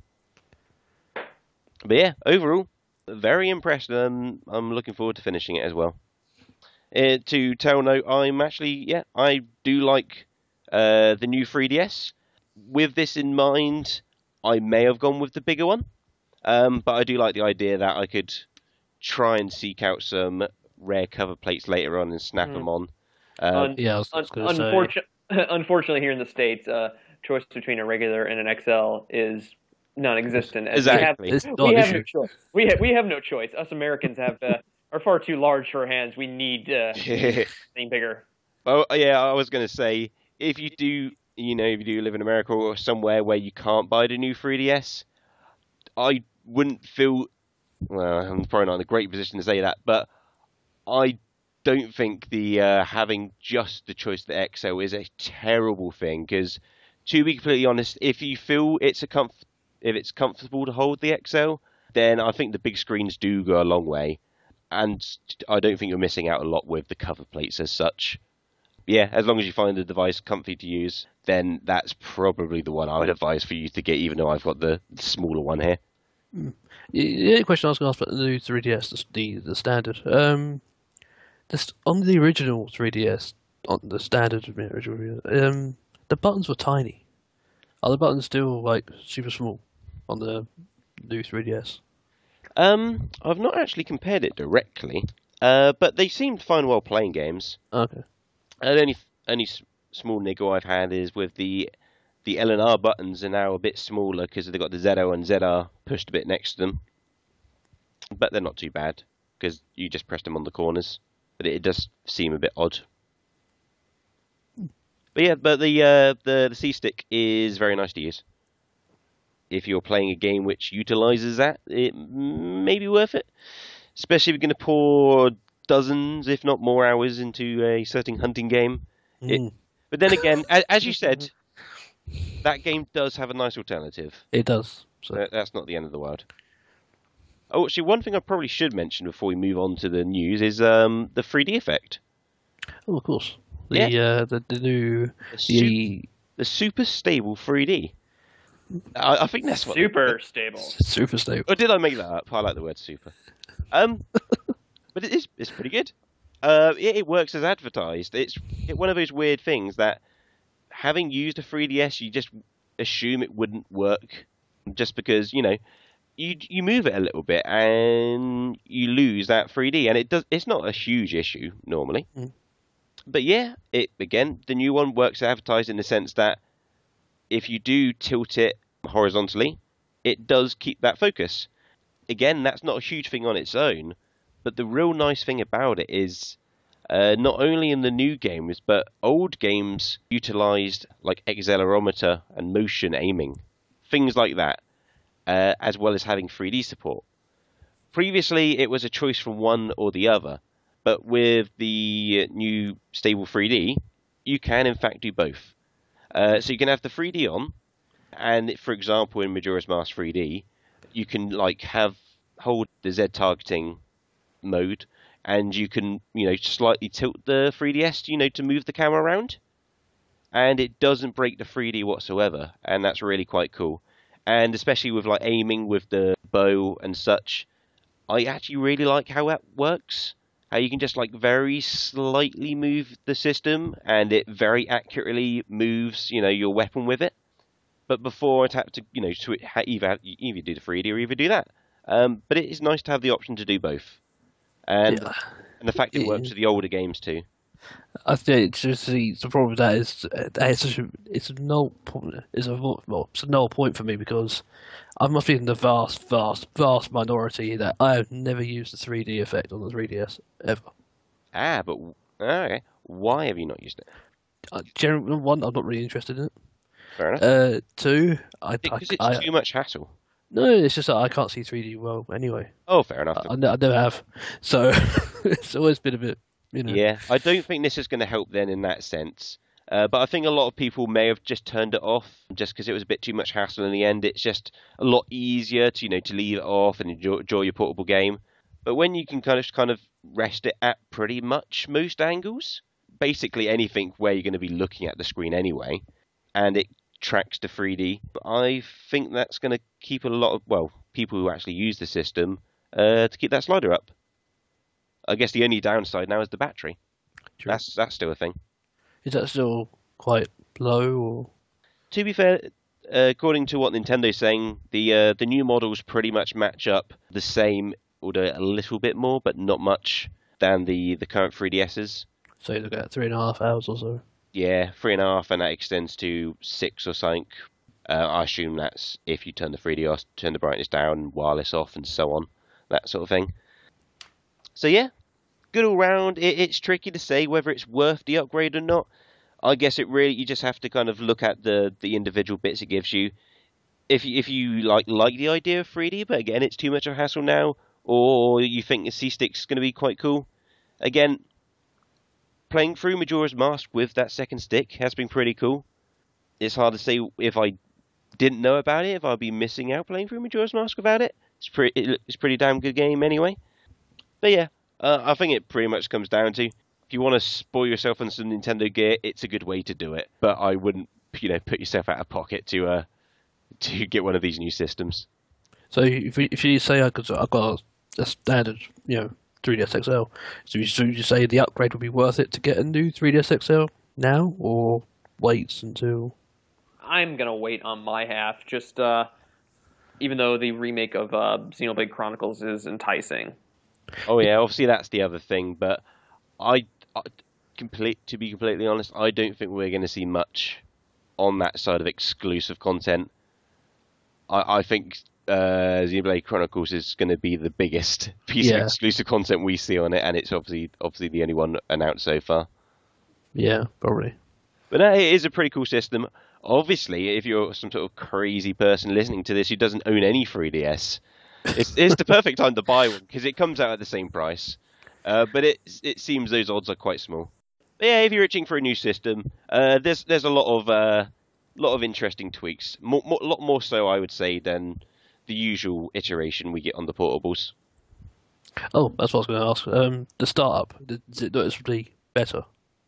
But yeah, overall, very impressed, and I'm looking forward to finishing it as well. Uh, to tell note, I'm actually, yeah, I do like uh, the new three D S. With this in mind, I may have gone with the bigger one, um, but I do like the idea that I could try and seek out some rare cover plates later on and snap Mm. them on. Um, Un- Yeah, I was, I un- was going to say. unfortunately, unfortunately, here in the States, uh, choice between a regular and an X L is non-existent. as Exactly. It's We not have, an we have issue. no choice. We have we have no choice. Us Americans have uh, are far too large for our hands. We need uh, something bigger. Oh yeah, I was going to say, if you do, you know, if you do live in America or somewhere where you can't buy the new three D S, I wouldn't feel, well, I'm probably not in a great position to say that, but I don't think the uh, having just the choice of the X L is a terrible thing, because to be completely honest, if you feel it's a comf- if it's comfortable to hold the X L, then I think the big screens do go a long way, and I don't think you're missing out a lot with the cover plates as such. Yeah, as long as you find the device comfy to use, then that's probably the one I would advise for you to get, even though I've got the smaller one here. The the only question I was going to ask about the new three D S, the the, the standard, um, this on the original three D S, on the standard original, um, the buttons were tiny. Are the buttons still like super small on the new three D S? Um, I've not actually compared it directly, uh, but they seem fine while playing games. Okay. And only only s- small niggle I've had is with the the L and R buttons are now a bit smaller because they've got the Z O and Z R pushed a bit next to them. But they're not too bad because you just press them on the corners. But it does seem a bit odd. But yeah, but the uh, the the C stick is very nice to use. If you're playing a game which utilizes that, it may be worth it. Especially if you're going to pour dozens, if not more, hours into a certain hunting game. It- Mm, But then again, a- as you said, that game does have a nice alternative. it does. So So that's not the end of the world. Oh, actually, one thing I probably should mention before we move on to the news is um, the three D effect. Oh, of course. The Yeah. uh, the, the new The, su- the the super stable three D. I, I think that's what. Super stable. super stable. Or did I make that up? I like the word super. Um, but it is it's pretty good. Uh, it, it works as advertised. It's it, one of those weird things that having used a three D S, you just assume it wouldn't work, just because you know you you move it a little bit and you lose that three D, and it does. It's not a huge issue normally, Mm. but yeah, it again the new one works as advertised in the sense that if you do tilt it horizontally, it does keep that focus. Again, that's not a huge thing on its own, but the real nice thing about it is uh, not only in the new games, but old games utilized like accelerometer and motion aiming, things like that, uh, as well as having three D support. Previously, it was a choice from one or the other, but with the new stable three D, you can in fact do both. Uh, so you can have the three D on, and for example, in Majora's Mask three D, you can like have hold the Z targeting mode, and you can you know slightly tilt the three D S, you know, to move the camera around, and it doesn't break the three D whatsoever, and that's really quite cool. And especially with like aiming with the bow and such, I actually really like how that works. How you can just like very slightly move the system, and it very accurately moves, you know, your weapon with it. But before I'd have to, you know, to either either do the three D or either do that. Um, but it is nice to have the option to do both, and Yeah. and the fact it Yeah. works with the older games too. I think it's just the, the problem with that is uh, it's such a, it's a null point. It's a well, it's a null point for me because I must be in the vast, vast, vast minority that I have never used the three D effect on the three D S ever. Ah, but okay, why have you not used it? Uh, generally, one, I'm not really interested in it. Fair enough. Uh, two, I, I, Because it's I too much hassle. no, it's just that I can't see three D well anyway. Oh, fair enough. I, I, ne- I never have, so it's always been a bit, you know. Yeah, I don't think this is going to help then in that sense. Uh, but I think a lot of people may have just turned it off just because it was a bit too much hassle in the end. It's just a lot easier to, you know, to leave it off and enjoy, enjoy your portable game. But when you can kind of kind of rest it at pretty much most angles, basically anything where you're going to be looking at the screen anyway, and it tracks to three D, I think that's going to keep a lot of, well, people who actually use the system uh, to keep that slider up. I guess the only downside now is the battery. True. That's that's still a thing. Is that still quite low or? To be fair, uh, according to what Nintendo's saying, the uh, the new models pretty much match up the same, although a little bit more, but not much, than the, the current three D S's. So you look at three and a half hours or so. Yeah, three and a half, and that extends to six or something. Uh, I assume that's if you turn the three D off, turn the brightness down, wireless off, and so on, that sort of thing. So yeah, good all round. It, it's tricky to say whether it's worth the upgrade or not. I guess it really you just have to kind of look at the, the individual bits it gives you. If you, if you like like the idea of three D, but again it's too much of a hassle now, or you think the C-Stick's going to be quite cool. Again, playing through Majora's Mask with that second stick has been pretty cool. It's hard to say if I didn't know about it, if I'd be missing out playing through Majora's Mask without it. It's pretty, it's a pretty damn good game anyway. But yeah, uh, I think it pretty much comes down to, if you want to spoil yourself on some Nintendo gear, it's a good way to do it. But I wouldn't, you know, put yourself out of pocket to uh, to get one of these new systems. So if you, if you say I could, I've got a standard, you know, three D S X L, so you, so you say the upgrade would be worth it to get a new three D S X L now, or wait until? I'm gonna wait on my half. Just uh, even though the remake of uh, Xenoblade Chronicles is enticing. Oh yeah, obviously that's the other thing, but I, I complete to be completely honest, I don't think we're going to see much on that side of exclusive content. I, I think uh, Xenoblade Chronicles is going to be the biggest piece Yeah. of exclusive content we see on it, and it's obviously obviously the only one announced so far. Yeah, probably. But no, it is a pretty cool system. Obviously, if you're some sort of crazy person listening to this who doesn't own any three D S, it's, it's the perfect time to buy one because it comes out at the same price. Uh, but it it seems those odds are quite small. But yeah, if you're itching for a new system, uh, there's there's a lot of uh, lot of interesting tweaks. More, more, lot more so, I would say, than the usual iteration we get on the portables. Oh, that's what I was going to ask. Um, the startup, is it noticeably better?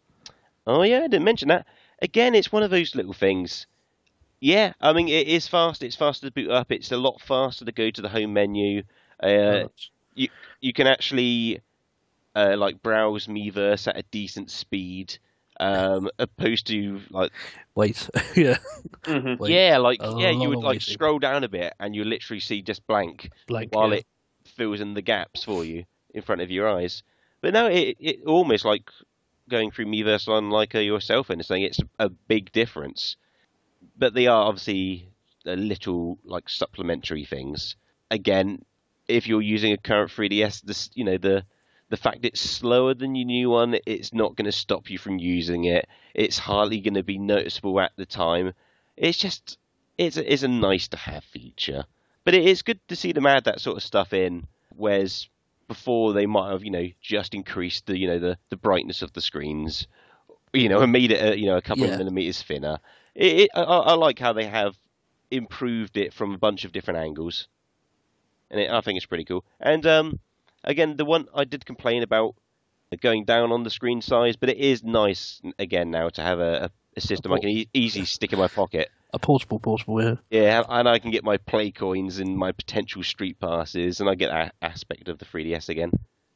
Oh yeah, I didn't mention that. Again, it's one of those little things. Yeah, I mean, it is fast. It's faster to boot up. It's a lot faster to go to the home menu. Uh, Oh, you you can actually uh, like browse Miiverse at a decent speed, um, opposed to like wait, yeah. Mhm. Wait, yeah, like a yeah, you lot would of like waiting. scroll down a bit and you literally see just blank Blank, while yeah. it fills in the gaps for you in front of your eyes. But no, it it almost like going through Miiverse on like uh, yourself and saying it's a big difference. But they are obviously a little like supplementary things. Again, if you're using a current three D S, this you know the the fact it's slower than your new one, it's not going to stop you from using it. It's hardly going to be noticeable at the time. It's just it's a, it's a nice to have feature. But it is good to see them add that sort of stuff in, whereas before they might have you know just increased the you know the, the brightness of the screens, you know, and made it a, you know a couple Yeah. of millimeters thinner. It, it, I, I like how they have improved it from a bunch of different angles, and it, I think it's pretty cool. And um, again, the one I did complain about going down on the screen size, but it is nice again now to have a, a system I can e- easily stick in my pocket. A portable, portable, yeah. Yeah, and I can get my play coins and my potential street passes, and I get that aspect of the three D S again.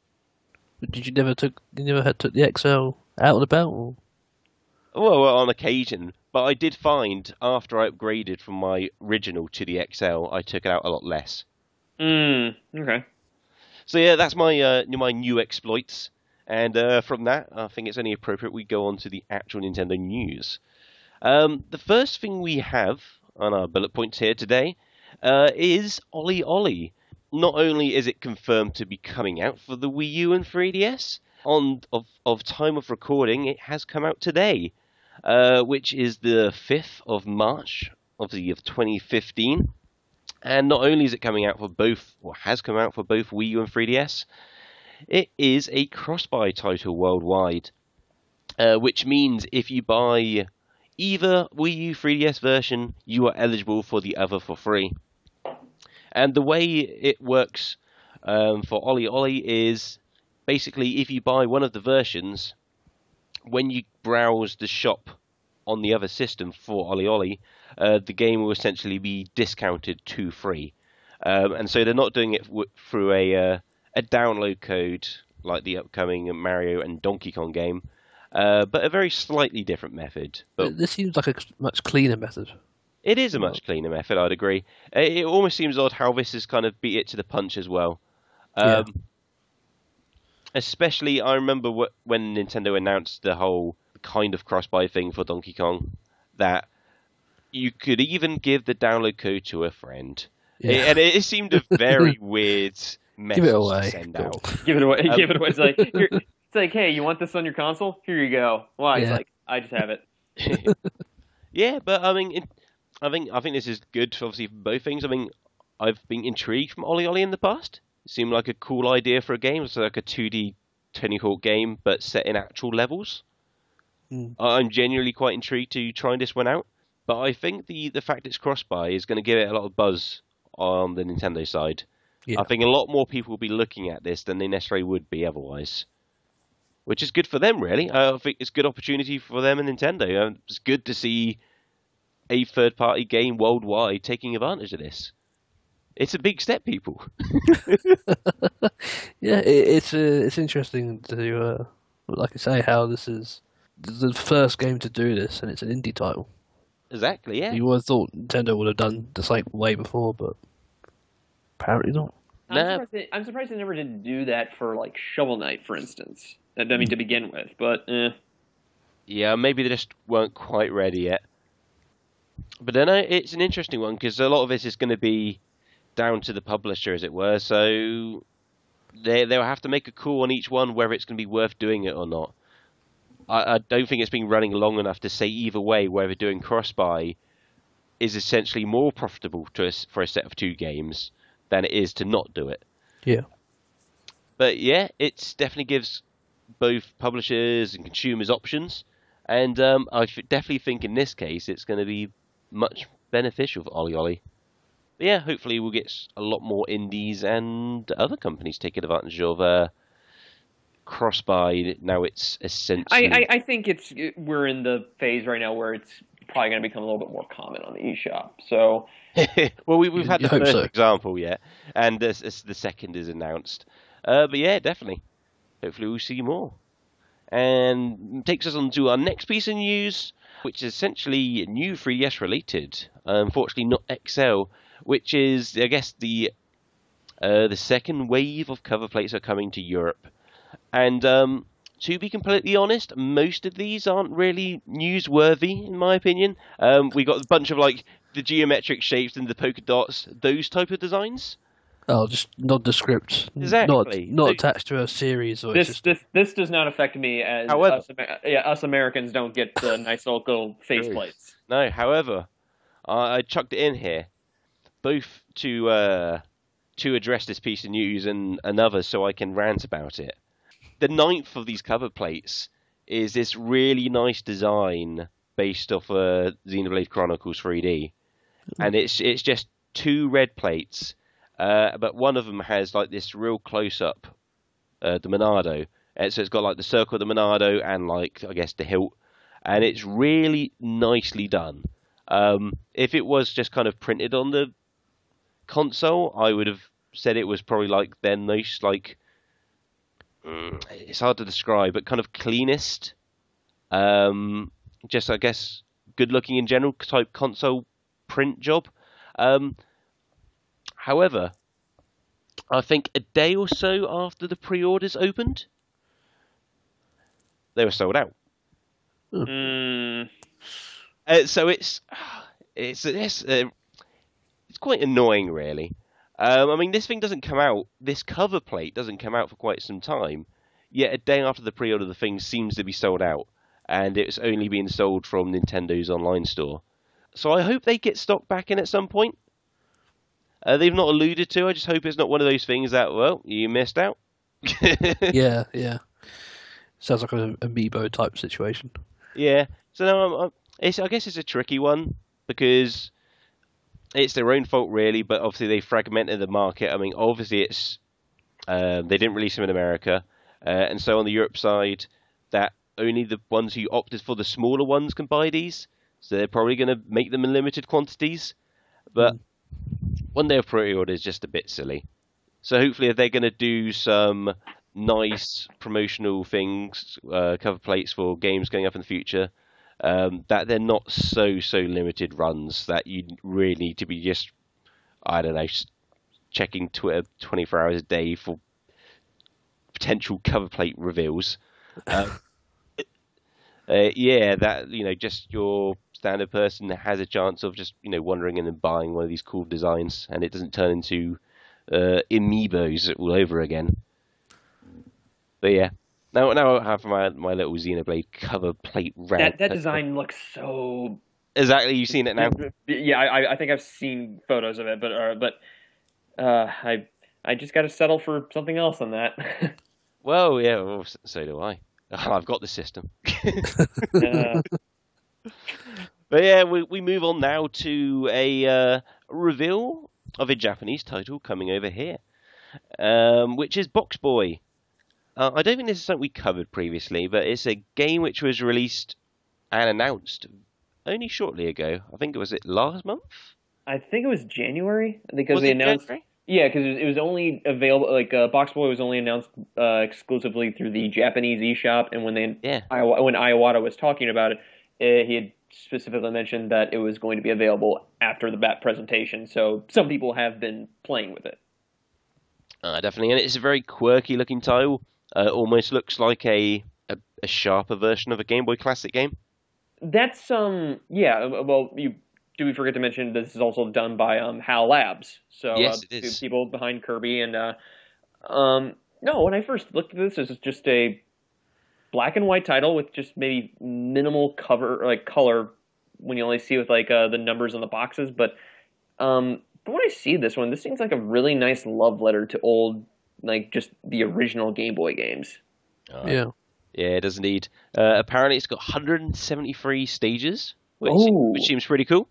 Did you never took? You never had took the X L out and about? Or? Well, on occasion, but I did find after I upgraded from my original to the X L, I took it out a lot less. Mm, okay. So yeah, that's my uh, my new exploits, and uh, from that, I think it's only appropriate we go on to the actual Nintendo news. Um, the first thing we have on our bullet points here today uh, is Ollie Ollie. Not only is it confirmed to be coming out for the Wii U and three D S, on of of time of recording, it has come out today, uh, which is the fifth of March of the year of twenty fifteen. And not only is it coming out for both, or has come out for both Wii U and three D S, it is a cross-buy title worldwide, uh, which means if you buy either Wii U three D S version, you are eligible for the other for free. And the way it works um, for Ollie Ollie is basically if you buy one of the versions, when you browse the shop on the other system for Ollie Ollie, uh, the game will essentially be discounted to free. Um, and so they're not doing it w- through a uh, a download code like the upcoming Mario and Donkey Kong game, uh, but a very slightly different method. But This seems like a much cleaner method. it is a much cleaner method, I'd agree. It, it almost seems odd how this has kind of beat it to the punch as well. Um, Yeah. Especially, I remember wh- when Nintendo announced the whole kind of cross-buy thing for Donkey Kong, that you could even give the download code to a friend. Yeah. It- and it seemed a very weird message Give it away. to send Go out. Give it away. Um, Give it away. It's like here, it's like, hey, you want this on your console? Here you go. Why? He's Yeah. like, I just have it. Yeah, but I mean, it, I think I think this is good, for obviously, for both things. I mean, I've been intrigued from Ollie Ollie in the past. It seemed like a cool idea for a game. It's like a two D Tony Hawk game, but set in actual levels. Mm. I'm genuinely quite intrigued to try this one out. But I think the, the fact it's cross-buy is going to give it a lot of buzz on the Nintendo side. Yeah. I think a lot more people will be looking at this than they necessarily would be otherwise. Which is good for them, really. I think it's a good opportunity for them and Nintendo. Um, It's good to see a third-party game worldwide taking advantage of this. It's a big step, people. Yeah, it, it's uh, it's interesting to, uh, like I say, how this is the first game to do this, and it's an indie title. Exactly, yeah. You would have thought Nintendo would have done the same way before, but apparently not. I'm, Nah. surprised they, I'm surprised they never did do that for like Shovel Knight, for instance. I mean, to begin with, but eh. Yeah, maybe they just weren't quite ready yet. But then uh, it's an interesting one, because a lot of this is going to be down to the publisher, as it were, so they, they'll have to make a call on each one whether it's going to be worth doing it or not. I, I don't think it's been running long enough to say either way whether doing cross-buy is essentially more profitable to us for a set of two games than it is to not do it. Yeah. But yeah, it definitely gives both publishers and consumers options, and um, I f- definitely think in this case it's going to be much beneficial for Ollie Ollie. But yeah, hopefully we'll get a lot more indies and other companies taking advantage of uh, cross-buy. Now it's essentially... I, I, I think it's we're in the phase right now where it's probably going to become a little bit more common on the eShop. So, well, we, we've had You the hope first so. example yet, and this, this, the second is announced. Uh, but yeah, definitely. Hopefully we'll see more. And takes us on to our next piece of news, which is essentially new three D S related. Unfortunately, not X L, which is, I guess, the uh, the second wave of cover plates are coming to Europe. And um, to be completely honest, most of these aren't really newsworthy, in my opinion. Um, we got a bunch of like the geometric shapes and the polka dots, those type of designs. Oh, just nondescript. Exactly. Not, not So- attached to a series. Or this it's just, this this does not affect me as However- us, Amer- yeah, us Americans don't get the nice little faceplates. No, however, I, I chucked it in here, both to uh, to address this piece of news and another so I can rant about it. The ninth of these cover plates is this really nice design based off uh, Xenoblade Chronicles three D, and it's it's just two red plates, uh, but one of them has like this real close up, uh, the Monado, and so it's got like the circle of the Monado and like I guess the hilt, and it's really nicely done. Um, if it was just kind of printed on the console, I would have said it was probably like their nice, like, mm, it's hard to describe, but kind of cleanest, um, just I guess good looking in general type console print job. Um, however, I think a day or so after the pre-orders opened, they were sold out. Mm, Uh, so it's it's it's uh, it's quite annoying, really. Um, I mean, this thing doesn't come out. This cover plate doesn't come out for quite some time. Yet a day after the pre-order, the thing seems to be sold out, and it's only being sold from Nintendo's online store. So I hope they get stock back in at some point. Uh, they've not alluded to. I just hope it's not one of those things that, well, you missed out. yeah, yeah. Sounds like an amiibo type situation. Yeah. So no, I'm, I'm, it's, I guess it's a tricky one because it's their own fault, really. But obviously they fragmented the market. I mean, obviously it's um, they didn't release them in America, uh, and so on the Europe side, that only the ones who opted for the smaller ones can buy these. So they're probably going to make them in limited quantities. But mm. one day of pre-order is just a bit silly. So hopefully, if they're going to do some nice promotional things, uh, cover plates for games going up in the future, um, that they're not so, so limited runs that you really need to be just, I don't know, checking Twitter twenty-four hours a day for potential cover plate reveals. Um, uh, yeah, that, you know, just your standard person has a chance of just, you know, wandering in and buying one of these cool designs, and it doesn't turn into uh, amiibos all over again. But yeah, now now I have my my little Xenoblade cover plate rant. That that design looks so. Exactly, you've seen it now. Yeah, I I think I've seen photos of it, but uh, but uh, I I just got to settle for something else on that. Well, yeah, well, so do I. I've got the system. uh, But yeah, we we move on now to a uh, reveal of a Japanese title coming over here, um, which is Box Boy. Uh, I don't think this is something we covered previously, but it's a game which was released and announced only shortly ago. I think it was it last month. I think it was January because Was they it announced. January? Yeah, because it was only available. Like uh, Box Boy was only announced uh, exclusively through the Japanese eShop, and when they Yeah. Iowa, when Iwata was talking about it, uh, he had specifically mentioned that it was going to be available after the B A T presentation. So some people have been playing with it. Uh, definitely, and it's a very quirky looking title. Uh, almost looks like a, a a sharper version of a Game Boy Classic game. That's um yeah. Well, you do we forget to mention this is also done by um HAL Labs. So Yes, uh, it is. the people behind Kirby and uh um no. When I first looked at this, this is just a black and white title with just maybe minimal cover like color when you only see with like uh, the numbers on the boxes. But um, but when I see this one, this seems like a really nice love letter to old like just the original Game Boy games. Uh, Yeah. Yeah, it does indeed. Uh, apparently, it's got one hundred seventy-three stages, which, Ooh. which seems pretty cool.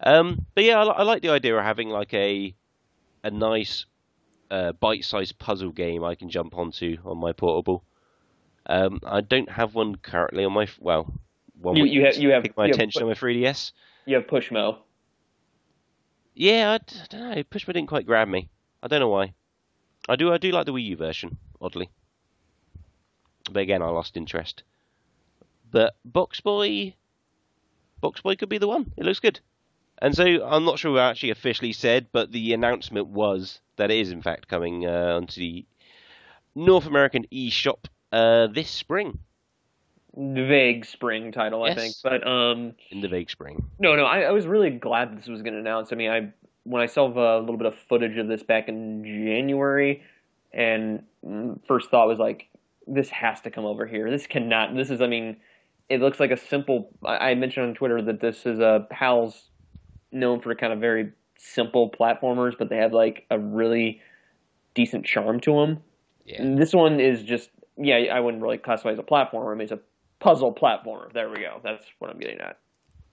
Um, but yeah, I, I like the idea of having like a a nice uh, bite-sized puzzle game I can jump onto on my portable. Um, I don't have one currently on my well. One You, you have you have pick my you attention have, on my three D S. you have Pushmo. Yeah, I, d- I don't know. Pushmo didn't quite grab me. I don't know why. I do I do like the Wii U version, oddly. But again, I lost interest. But Box Boy, Box Boy could be the one. It looks good. And so I'm not sure we actually officially said, but the announcement was that it is in fact coming uh, onto the North American eShop uh, this spring. Vague spring title, I Yes. think. But um, In the vague spring. no, no, I, I was really glad this was going to announce. I mean, I when I saw a little bit of footage of this back in January, and mm, first thought was like, this has to come over here. This cannot. This is, I mean, it looks like a simple. I, I mentioned on Twitter that this is a PAL's known for kind of very simple platformers, but they have like a really decent charm to them. Yeah. And this one is just, yeah, I wouldn't really classify it as a platformer. I mean, it's a puzzle platformer. There we go. That's what I'm getting at.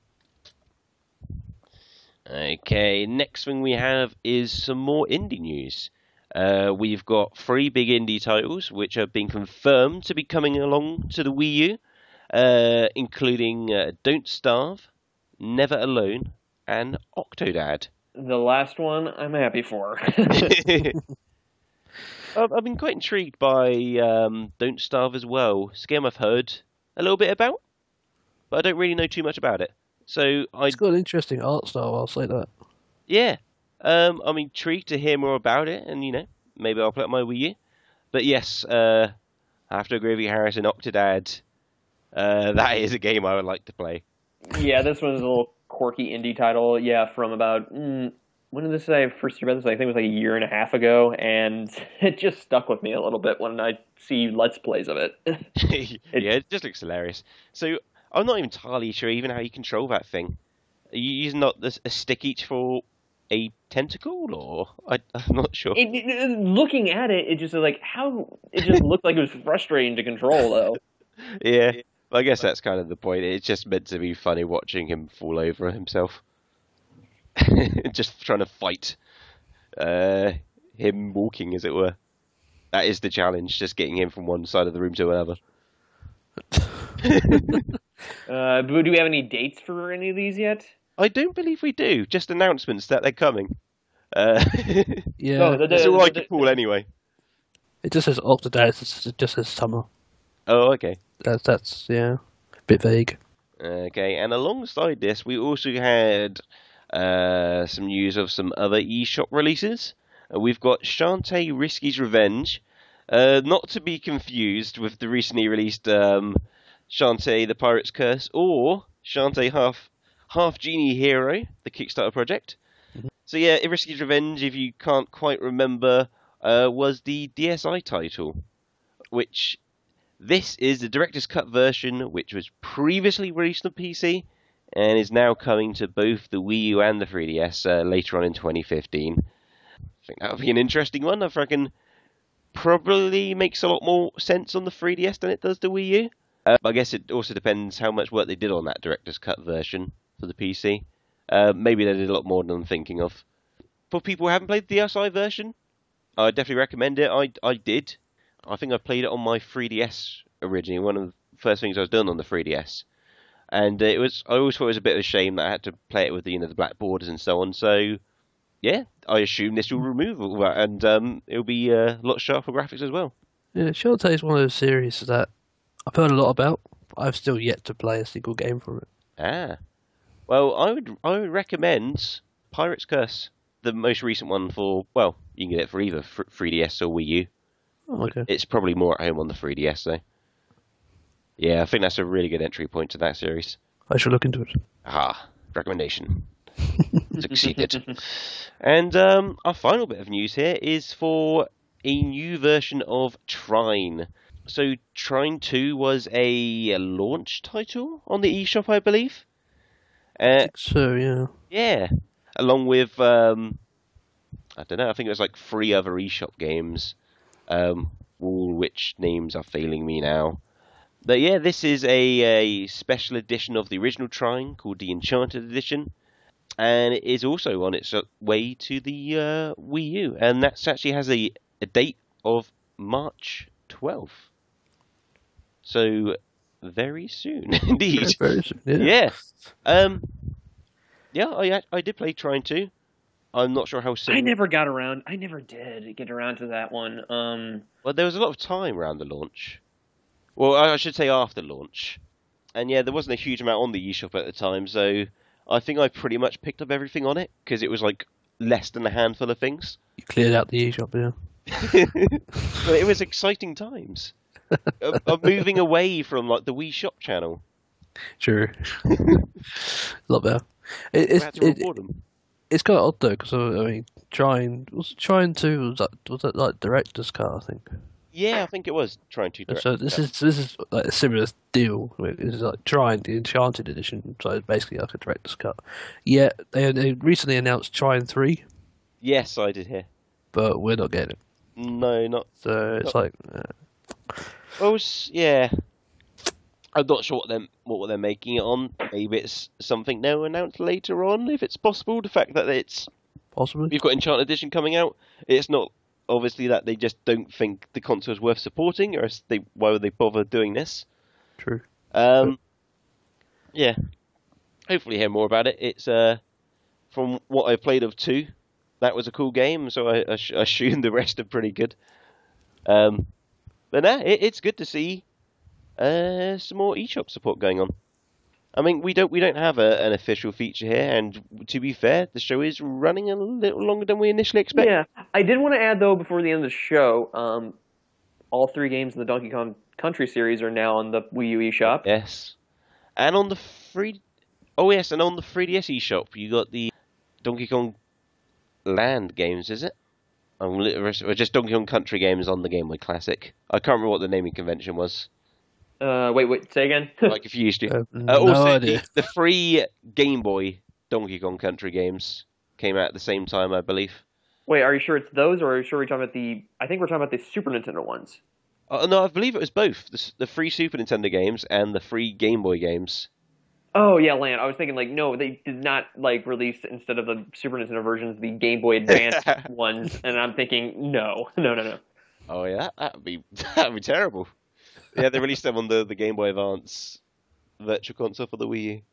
Okay, next thing we have is some more indie news. Uh, we've got three big indie titles which have been confirmed to be coming along to the Wii U, uh, including uh, Don't Starve, Never Alone, and Octodad. The last one, I'm happy for. I've, I've been quite intrigued by um, Don't Starve as well. It's a game I've heard a little bit about, but I don't really know too much about it. So I, It's got an interesting art style, I'll say that. yeah, um, I'm intrigued to hear more about it, and you know, maybe I'll play it on my Wii U. But yes, uh, I have to agree with you, Harrison. Octodad, uh, that is a game I would like to play. Yeah, this one's a little quirky indie title. Yeah, from about mm, when did this I first heard about this? I think it was like a year and a half ago, and it just stuck with me a little bit when I see Let's Plays of it. Yeah, it just looks hilarious. So I'm not entirely sure even how you control that thing. Are you using not this, a stick each for a tentacle, or I, I'm not sure. It, it, looking at it, it just like how it just looked like it was frustrating to control, though. Yeah, well, I guess that's kind of the point. It's just meant to be funny watching him fall over himself, just trying to fight uh, him walking, as it were. That is the challenge, just getting him from one side of the room to another. Uh, but do we have any dates for any of these yet? I don't believe we do. Just announcements that they're coming. Uh, Yeah, No, the- that's all I could the- pull anyway. it just says Octodad, it just says summer. Oh, okay. That's, that's yeah, a bit vague. Okay, and alongside this, we also had uh, some news of some other eShop releases. Uh, we've got Shantae Risky's Revenge, uh, not to be confused with the recently released um, Shantae the Pirate's Curse, or Shantae Half Half Genie Hero, the Kickstarter project. Mm-hmm. So yeah, Risky's Revenge, if you can't quite remember, uh, was the D S i title, which this is the Director's Cut version, which was previously released on P C, and is now coming to both the Wii U and the three D S uh, later on in twenty fifteen. I think that would be an interesting one. I reckon probably makes a lot more sense on the three D S than it does the Wii U. Uh, I guess it also depends how much work they did on that Director's Cut version for the P C. Uh, maybe they did a lot more than I'm thinking of. For people who haven't played the D S i version, I definitely recommend it. I, I did. I think I played it on my three D S originally, one of the first things I was doing on the three D S. And it was I always thought it was a bit of a shame that I had to play it with the, you know, the black borders and so on. So, yeah, I assume this will remove all that, and um, it'll be uh, a lot sharper graphics as well. Yeah, Shantae is one of those series that I've heard a lot about, but I've still yet to play a single game from it. Ah. Well, I would I would recommend Pirate's Curse, the most recent one for, well, you can get it for either three D S or Wii U. Oh, okay. It's probably more at home on the three D S, though. Yeah, I think that's a really good entry point to that series. I should look into it. Ah, recommendation. Succeeded. And um, our final bit of news here is for a new version of Trine. So Trine two was a launch title on the eShop, I believe. Uh, So, yeah. yeah, along with, um, I don't know, I think it was like three other eShop games, um, all which names are failing me now. But yeah, this is a, a special edition of the original Trine called the Enchanted Edition. and it is also on its way to the uh, Wii U, and that actually has a, a date of March twelfth. So very soon indeed. Very soon, yeah. Yeah. Um. Yeah, I I did play Trine two. I'm not sure how soon. I never got around. I never did get around to that one. Um. Well, there was a lot of time around the launch. Well, I should say after launch. And yeah, there wasn't a huge amount on the eShop at the time, so I think I pretty much picked up everything on it, because it was like less than a handful of things. You cleared out the eShop, yeah. But it was exciting times. of, of moving away from like the Wii Shop channel. Sure. A lot better. It, We it's, had to it, reward them. it's kind of odd though, because I mean, trying was trying to was that was that like director's cut, I think. Yeah, I think it was trying to. So this is this is like a similar deal. It's like trying the Enchanted edition, so it's basically like a director's cut. Yeah, they they recently announced Trine three, Yes, I did hear. but we're not getting it. No, not. So it's No. like uh, Well, it's- yeah. I'm not sure what they're what they're making it on. Maybe it's something they'll announce later on, if it's possible. The fact that it's possibly. we've got Enchanted Edition coming out, it's not obviously that they just don't think the console is worth supporting, or else they why would they bother doing this? True. Um, yeah. Hopefully hear more about it. It's uh, from what I've played of two, that was a cool game, so I, I sh- assume the rest are pretty good. Um, but nah, it, it's good to see uh, some more eShop support going on. I mean, we don't we don't have a, an official feature here, and to be fair, the show is running a little longer than we initially expected. Yeah, I did want to add though before the end of the show, um, all three games in the Donkey Kong Country series are now on the Wii U eShop. Yes, and on the free, oh yes, and on the three D S eShop, you got the Donkey Kong Land games, is it? Um, or just Donkey Kong Country games on the Game Boy Classic. I can't remember what the naming convention was. Uh, wait, wait, say again. Like if you used to. Uh, Uh, no also, idea. the, the free Game Boy Donkey Kong Country games came out at the same time, I believe. Wait, are you sure it's those, or are you sure we're talking about the? I think we're talking about the Super Nintendo ones. Uh, no, I believe it was both. The, s- the free Super Nintendo games and the free Game Boy games. Oh yeah, Land. I was thinking like no, they did not like release instead of the Super Nintendo versions the Game Boy Advance ones, and I'm thinking no, no, no, no. Oh yeah, that would be that'd be terrible. Yeah, they released them on the, the Game Boy Advance Virtual Console for the Wii U.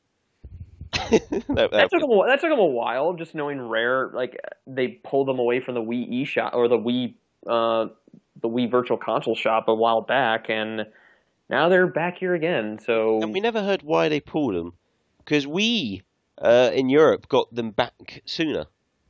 that, that, That took them. A, that took them a while. Just knowing Rare, like they pulled them away from the Wii eShop or the Wii, uh, the Wii Virtual Console shop a while back, and now they're back here again. So and we never heard why they pulled them, because we uh, in Europe got them back sooner.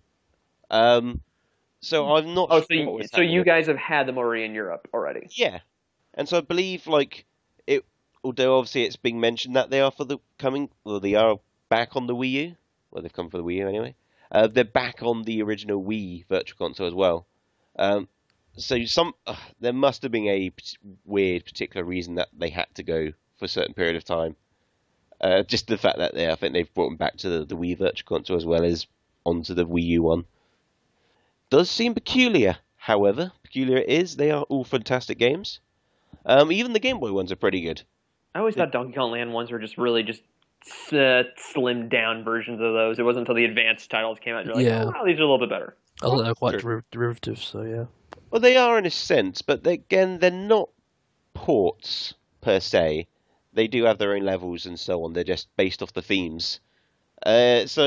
Um, so I'm not. oh, so sure what you, was so you happening. guys have had them already in Europe already. Yeah, and so I believe like it. Although obviously it's being mentioned that they are for the coming, well, they are back on the Wii U. Well, they've come for the Wii U anyway. Uh, they're back on the original Wii Virtual Console as well. Um, so some uh, there must have been a p- weird particular reason that they had to go for a certain period of time. Uh, just the fact that they, I think they've brought them back to the, the Wii Virtual Console as well as onto the Wii U one. Does seem peculiar, however. Peculiar it is. They are all fantastic games. Um, even the Game Boy ones are pretty good. I always thought Donkey Kong Land ones were just really just uh, slimmed down versions of those. It wasn't until the advanced titles came out. And you're like, Yeah. oh, wow, these are a little bit better. I think they're quite True. deriv- derivatives, so yeah. Well, they are in a sense, but they, again, they're not ports per se. They do have their own levels and so on. They're just based off the themes. Uh, so,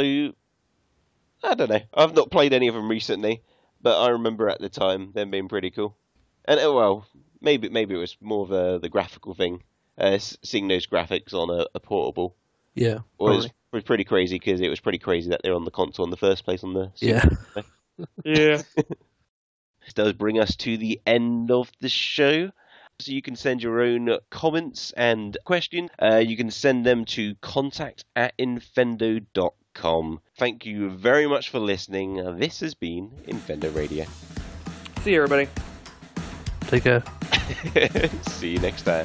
I don't know. I've not played any of them recently, but I remember at the time them being pretty cool. And uh, well, maybe maybe it was more of a, the graphical thing, uh, s- seeing those graphics on a, a portable. Yeah. Well, it was, probably. was pretty crazy because it was pretty crazy that they're on the console in the first place on the. Yeah. Yeah. This does bring us to the end of the show. So you can send your own comments and questions. Uh, you can send them to contact at infendo dot com. Thank you very much for listening. Uh, This has been Infendo Radio. See you, everybody. Take care. See you next time.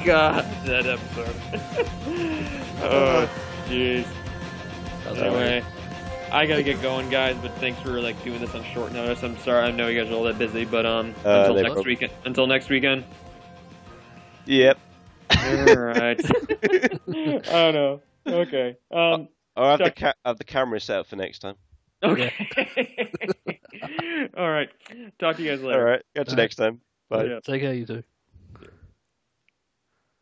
God, that episode. Oh, jeez. Anyway, I gotta get going, guys. But thanks for like doing this on short notice. I'm sorry. I know you guys are all that busy, but um, Uh, until no next problem. weekend. Until next weekend. Yep. All right. Oh no. Okay. Um. I'll have the Chuck- ca- have the camera set up for next time. Okay. All right. Talk to you guys later. All right. Catch you All right. next time. Bye. Yeah. Take care, you two.